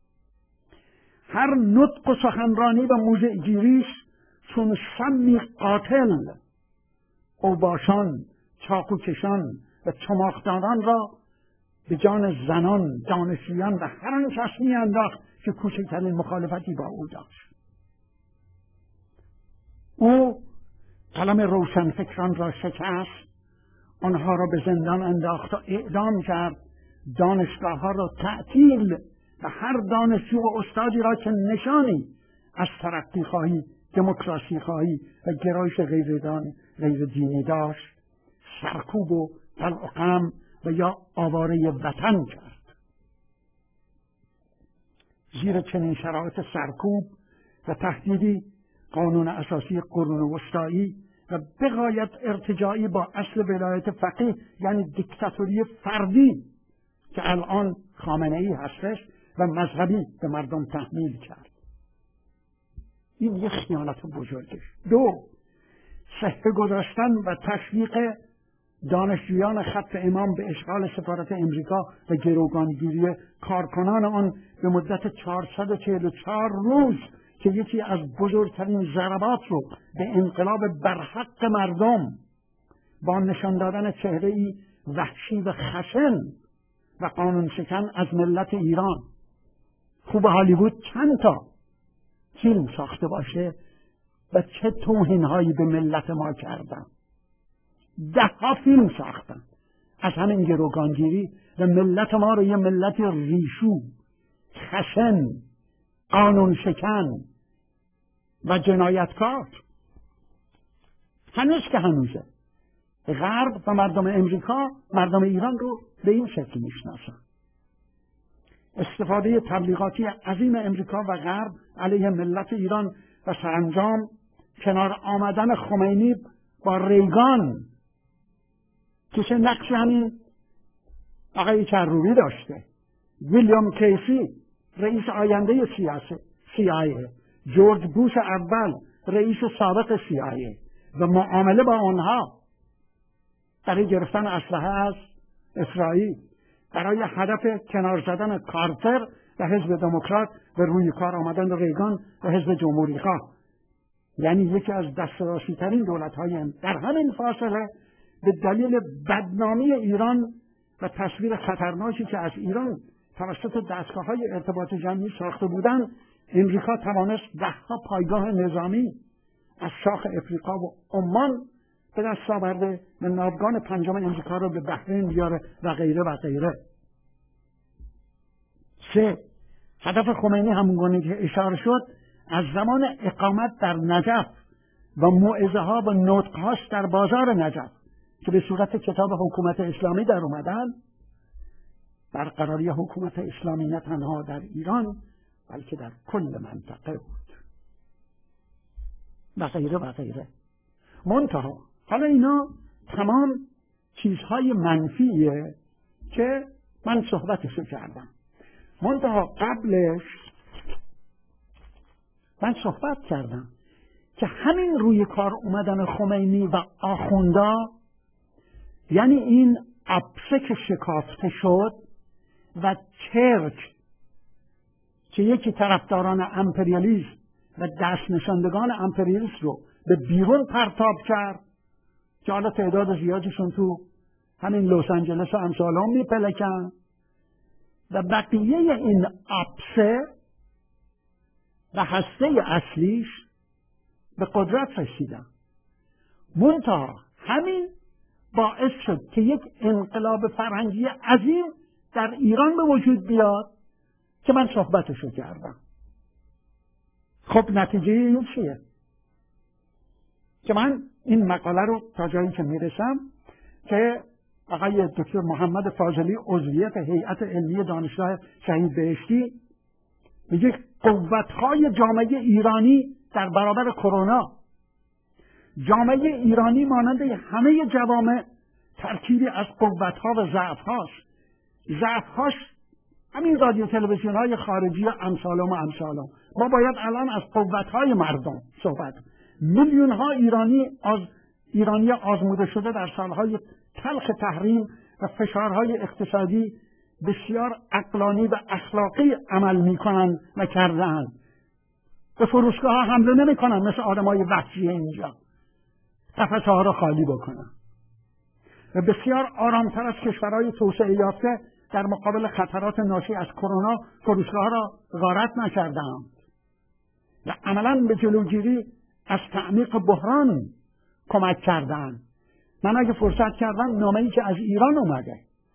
هر نطق و سخنرانی و موضع‌گیریش چون سمی قاتل، اوباشان، چاقوکشان و چماخداران را به جان زنان، دانشجویان و هر آن کس میانداخت که کوچکترین مخالفتی با او داشت. او قلم روشنفکران را شکست، آنها را به زندان انداخت و اعدام کرد، دانشگاه ها را تعطیل و هر دانشجو و استادی را که نشانی از ترقی خواهی، دموکراسی خواهی و گرایش غیردان غیر دینی داشت سرکوب و طلع و غم و یا آواره وطن کرد. زیر چنین شرایط سرکوب و تهدیدی قانون اساسی قرون وسطایی و بغایت ارتجاعی با اصل ولایت فقیه یعنی دیکتاتوری فردی که الان خامنه‌ای هستش و مذهبی به مردم تحمیل کرد. این یک خیانت بزرگه. دو، صحبه گذاشتن و تشویق دانشجویان خط امام به اشغال سفارت امریکا و گروگانگیری کارکنان آن به مدت چهارصد و چهل و چهار روز که یکی از بزرگترین ضربات رو به انقلاب برحق مردم با نشان دادن چهره‌ای وحشی و خشن و قانون شکن از ملت ایران. خوب هالیوود چند تا فیلم ساخته باشه و چه توهین‌هایی به ملت ما کردن. ده ها فیلم ساختن از همین گروگانگیری و ملت ما رو یه ملت ریشو، خشن، قانون شکن و جنایتکار. هنوز که هنوزه غرب و مردم امریکا مردم ایران رو به این شکل میشناسن. استفاده تبلیغاتی عظیم امریکا و غرب علیه ملت ایران و سرانجام کنار آمدن خمینی با ریگان که چه نقش همین آقای کروبی داشته، ویلیام کیسی رئیس آینده سیاسی سی آی ای، جورج بوش اول رئیس سابق سی آی ای و معامله با آنها برای گرفتن اسلحه از اسرائیل برای هدف کنار زدن کارتر و حزب دموکرات و روی کار آمدن ریگان و حزب جمهوری خواه. یعنی یکی از دسترسی‌ترین دولت‌های در همین فاصله به دلیل بدنامی ایران و تصویر خطرناکی که از ایران توسط دستگاه‌های ارتباط جمعی ساخته بودند، امریکا توانست ده‌ها پایگاه نظامی از شاخ افریقا و عمان به دست آورده و ناوگان پنجم امریکا را به بحرین بیاره و غیره و غیره. سه، هدف خمینی همونگونه که اشاره شد از زمان اقامت در نجف و موعظه ها و نطق هاش در بازار نجف که به صورت کتاب حکومت اسلامی در اومدن، برقراری حکومت اسلامی نه تنها در ایران بلکه در کل منطقه بود و غیره و غیره. منتها حالا اینا تمام چیزهای منفیه که من صحبتشو کردم. منتها قبلش من صحبت کردم که همین روی کار اومدن خمینی و آخوندا، یعنی این عبسه که شکافته شد و چرک که یکی طرفداران امپریالیسم و دست نشاندگان امپریالیسم رو به بیرون پرتاب کرد که حالا تعداد زیادشون تو همین لس آنجلس و امثالهم میپلکن و بقیه این عبسه و هسته اصلیش به قدرت رسیدن. منتها همین باعث شد که یک انقلاب فرهنگی عظیم در ایران به وجود بیاد که من صحبتشو کردم. خب نتیجه این چیه؟ که من این مقاله رو تا جایی که میرسم که آقای دکتر محمد فاضلی عضویت هیئت علمی دانشگاه شهید بهشتی میگه قوت‌های جامعه ایرانی در برابر کرونا. جامعه ایرانی مانند همه جوامع ترکیبی از قوت‌ها و ضعف‌هاست. ضعف‌هاش همین رادیو تلویزیون های خارجی و امثالهم و امثالهم. ما باید الان از قوت‌های مردم صحبت. میلیون ها ایرانی از ایرانی آزموده شده در سالهای تلخ تحریم و فشارهای اقتصادی بسیار عقلانی و اخلاقی عمل میکنند و کردند. به فروشگاه ها حمله نمیکنند مثل آدمای وحشی اینجا، قفسه ها را خالی بکنن. و بسیار آرامتر از کشورهای توسعه یافته در مقابل خطرات ناشی از کرونا فروشگاه را غارت نکردند و عملاً به جلوگیری از تعمیق بحران کمک کردند. من اگه فرصت کردم نامه‌ای که از ایران اومده،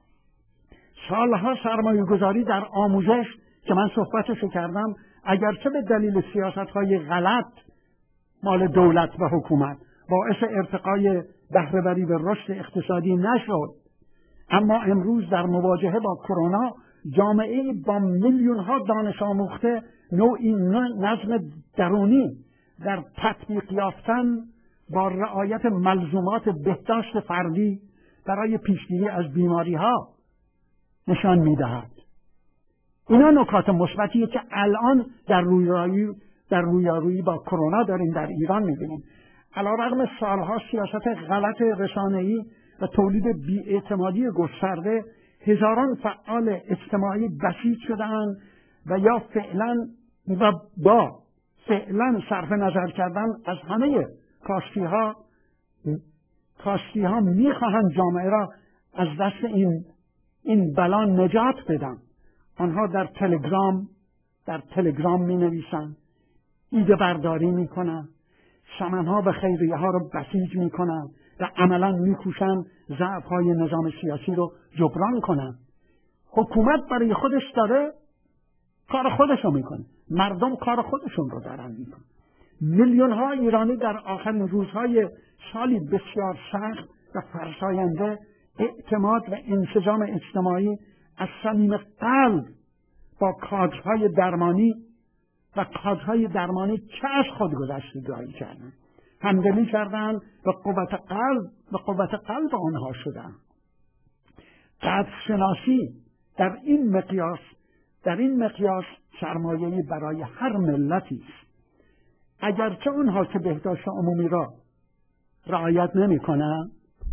سالها سرمایه گذاری در آموزش که من صحبتشو کردم، اگرچه به دلیل سیاست‌های غلط مال دولت و حکومت باعث ارتقای بهره‌وری و رشد اقتصادی نشد، اما امروز در مواجهه با کرونا جامعه با میلیون‌ها دانش آموخته نوعی نظم درونی در تطبیق یافتن با رعایت ملزومات بهداشت فردی برای پیشگیری از بیماری‌ها نشان می‌دهد. اینا نکات مثبتیه که الان در رویارویی در رویارویی با کرونا داریم در ایران می‌بینیم. علیرغم سالها سیاست غلط رسانه‌ای و تولید بی‌اعتمادی گسترده، هزاران فعال اجتماعی بسیج شده‌اند و یا فعلا و با فعلا صرف نظر کردن از همه کاشتی‌ها کاشتی‌ها می‌خواهند جامعه را از دست این این بلا نجات بدن. آنها در تلگرام در تلگرام می‌نویسند، ایده برداری می‌کنند، سمن‌ها و خیریه‌ها را بسیج می‌کنند و عملاً می‌کوشند ضعف‌های نظام سیاسی رو جبران کنند. حکومت برای خودش داره کار خودش رو می‌کنه، مردم کار خودشون رو دارن می‌کنن. میلیون‌ها ایرانی در آخرین روزهای سالی بسیار سخت و فرساینده اعتماد و انسجام اجتماعی از صمیم قلب با کادرهای درمانی و کادرهای درمانی که از خودگذشتگی کردند، همدلی کردند و قوت قلب و قوت قلب آنها شدند. قدرشناسی در این مقیاس در این مقیاس سرمایه‌ای برای هر ملتی است. اگرچه اونها که بهداشت عمومی را رعایت نمی‌کنند،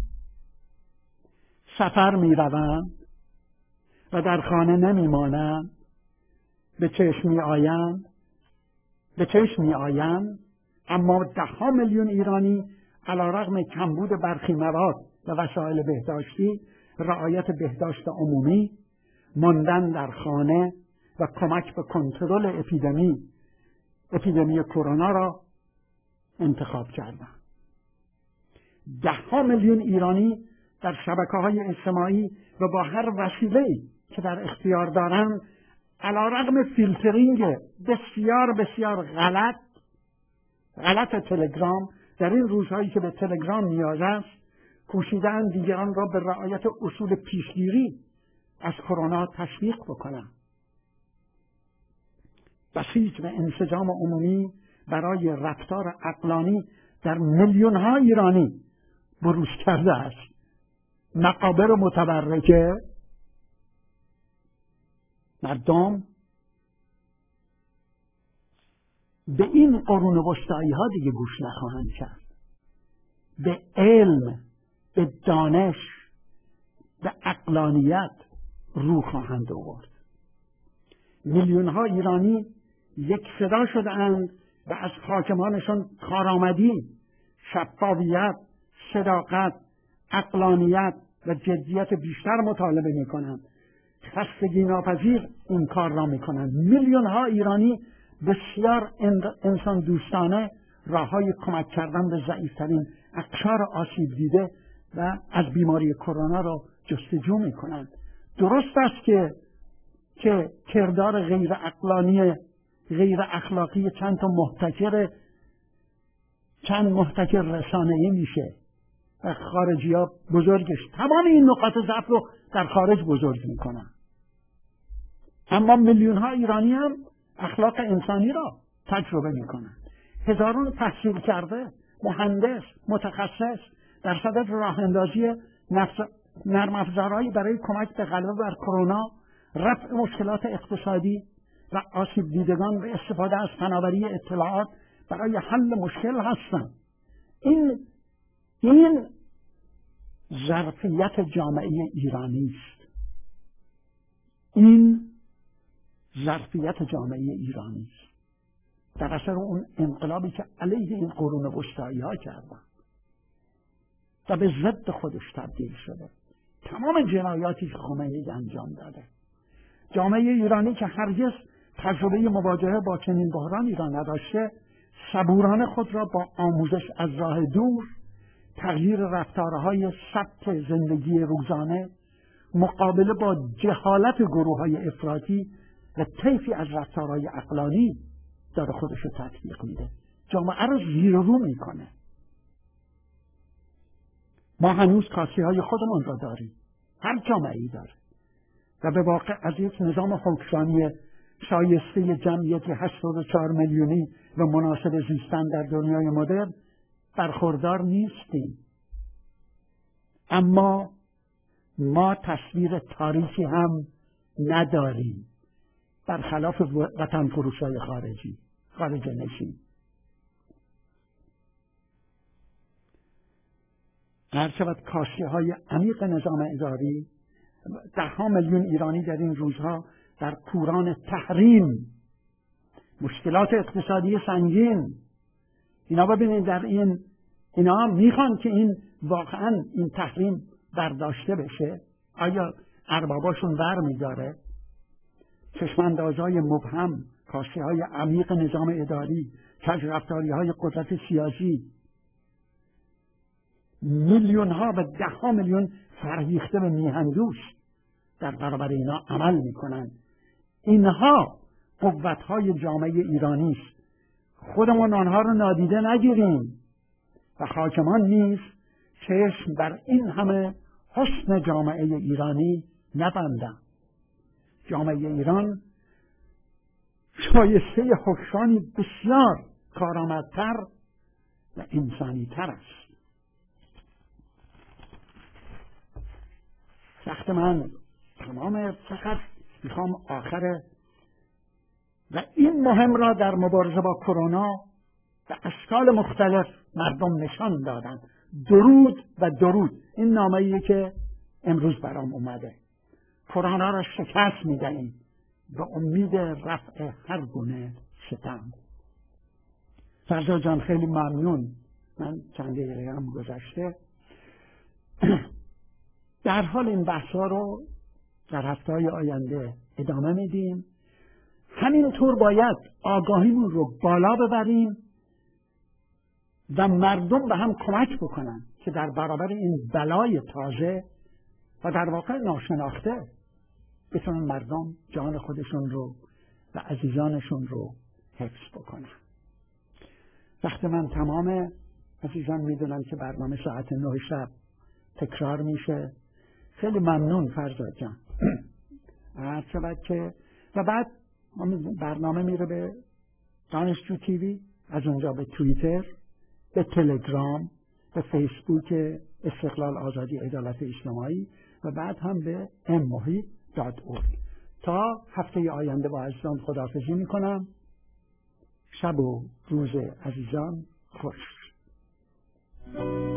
سفر می‌روند و در خانه نمی‌مانند، به چشم می‌آیند به چشم می‌آیند، اما ده ها میلیون ایرانی علیرغم کمبود برخی مواد و وسایل بهداشتی، رعایت بهداشت عمومی، ماندن در خانه و کمک به کنترل اپیدمی اپیدمی کرونا را انتخاب کردند. ده ها میلیون ایرانی در شبکه‌های اجتماعی و با هر وسیله‌ای که در اختیار دارند، علیرغم فیلترینگ بسیار بسیار غلط غلط تلگرام در این روزهایی که به تلگرام نیاز است، کوشیدند دیگران را به رعایت اصول پیشگیری از کرونا تشویق بکنند. بسیج و انسجام عمومی برای رفتار عقلانی در میلیون‌ها ایرانی بروز کرده است. مقابر متبرکه مردم به این قرون وسطایی ها دیگه گوش نخواهند کرد. به علم، به دانش، به عقلانیت رو خواهند آورد. میلیون ها ایرانی یک صدا شده‌اند و از حاکمانشان کارآمدی، شفافیت، صداقت، عقلانیت و جدیت بیشتر مطالبه می‌کنند. خستگی ناپذیر این کار را می‌کنند. میلیون ها ایرانی بسیار انسان دوستانه راه‌های کمک کردن به ضعیف‌ترین اقشار آسیب دیده و از بیماری کرونا را جستجو می‌کنند. درست است که که کردار غیر عقلانی غیر اخلاقی چند تا محتکر چند محتکر رسانه‌ای میشه و خارجی ها بزرگش تمام این نقاط ضعف رو در خارج بزرگ میکنن. اما میلیون ها ایرانی هم اخلاق انسانی را تجربه میکنن. هزاران تحصیل کرده، مهندس، متخصص در صدد راه اندازی نرم افزارهایی برای کمک به غلبه بر کرونا، رفع مشکلات اقتصادی و آسیب دیدگان و استفاده از فناوری اطلاعات برای حل مشکل هستند. این این ظرفیت جامعه ایرانی است. این ظرفیت جامعه ایرانی است. در اثر اون انقلابی که علیه این قرون وسطایی ها کردن. و به ضد خودش تبدیل شده. تمام جنایاتی که خمینی انجام داده. جامعه ایرانی که هرگز تجربه مواجهه با چنین بحرانی را نداشته، صبورانه خود را با آموزش از راه دور، تغییر رفتارهای ثبت زندگی روزانه، مقابله با جهالت گروه‌های افراطی و طیفی از رفتارهای عقلانی داره خودش رو تطبیق میده. جامعه رو زیر رو میکنه. ما هنوز کاسی‌های خودمون را داریم. هر جامعه‌ای داره. و به واقع از یک نظام حکمرانی شایسته جمعیتی هشتاد و چهار میلیونی و مناسب زیستن در دنیای مدرن برخوردار نیستیم. اما ما تصویر تاریخی هم نداریم، برخلاف وطن فروشای خارجی، خارج نشین. هر شود کاسته های عمیق نظام اداری، ده ها میلیون ایرانی در این روزها در کوران تحریم، مشکلات اقتصادی سنگین، اینا ببینید در این اینا میخوان که این واقعا این تحریم برداشته بشه. آیا ارباباشون ور میداره؟ چشماندازهای مبهم، کاسته های عمیق نظام اداری، کج رفتاری های قدرت سیاسی، میلیون ها و ده ها میلیون فرهیخته و میهندوش در برابر اینا عمل میکنن. اینها قوت های جامعه ایرانی است. خودمون آنها رو نادیده نگیریم و حاکمان نیز چشم بر این همه حسن جامعه ایرانی نبندن. جامعه ایران شایسته حکمرانی بسیار کارآمدتر و انسانی تر است. وقت من تمام، فقط میخوام آخر و این مهم را در مبارزه با کرونا و اشکال مختلف مردم نشان دادن. درود و درود، این نامه‌ایه که امروز برام اومده. کرونا را شکست میدهیم به امید رفع هر گونه ستم. فرزاد جان خیلی ممنون. من چند دقیقه هم گذشته. در حال این بحثا رو در هفته‌های آینده ادامه میدیم. همینطور باید آگاهیمون رو بالا ببریم و مردم به هم کمک بکنن که در برابر این بلای تازه و در واقع ناشناخته بتونن مردم جان خودشون رو و عزیزانشون رو حفظ بکنن. وقت من تمام. عزیزان میدونن که برنامه ساعت نه شب تکرار میشه. خیلی ممنون فرزاد جان. هر شود که و بعد برنامه میره به دانشجو تیوی، از اونجا به توییتر، به تلگرام، به فیسبوک استقلال آزادی عدالت اجتماعی و بعد هم به ام محیط دات اورگ. تا هفته آینده با عزیزان خداحافظی میکنم. شب و روز عزیزان خوش.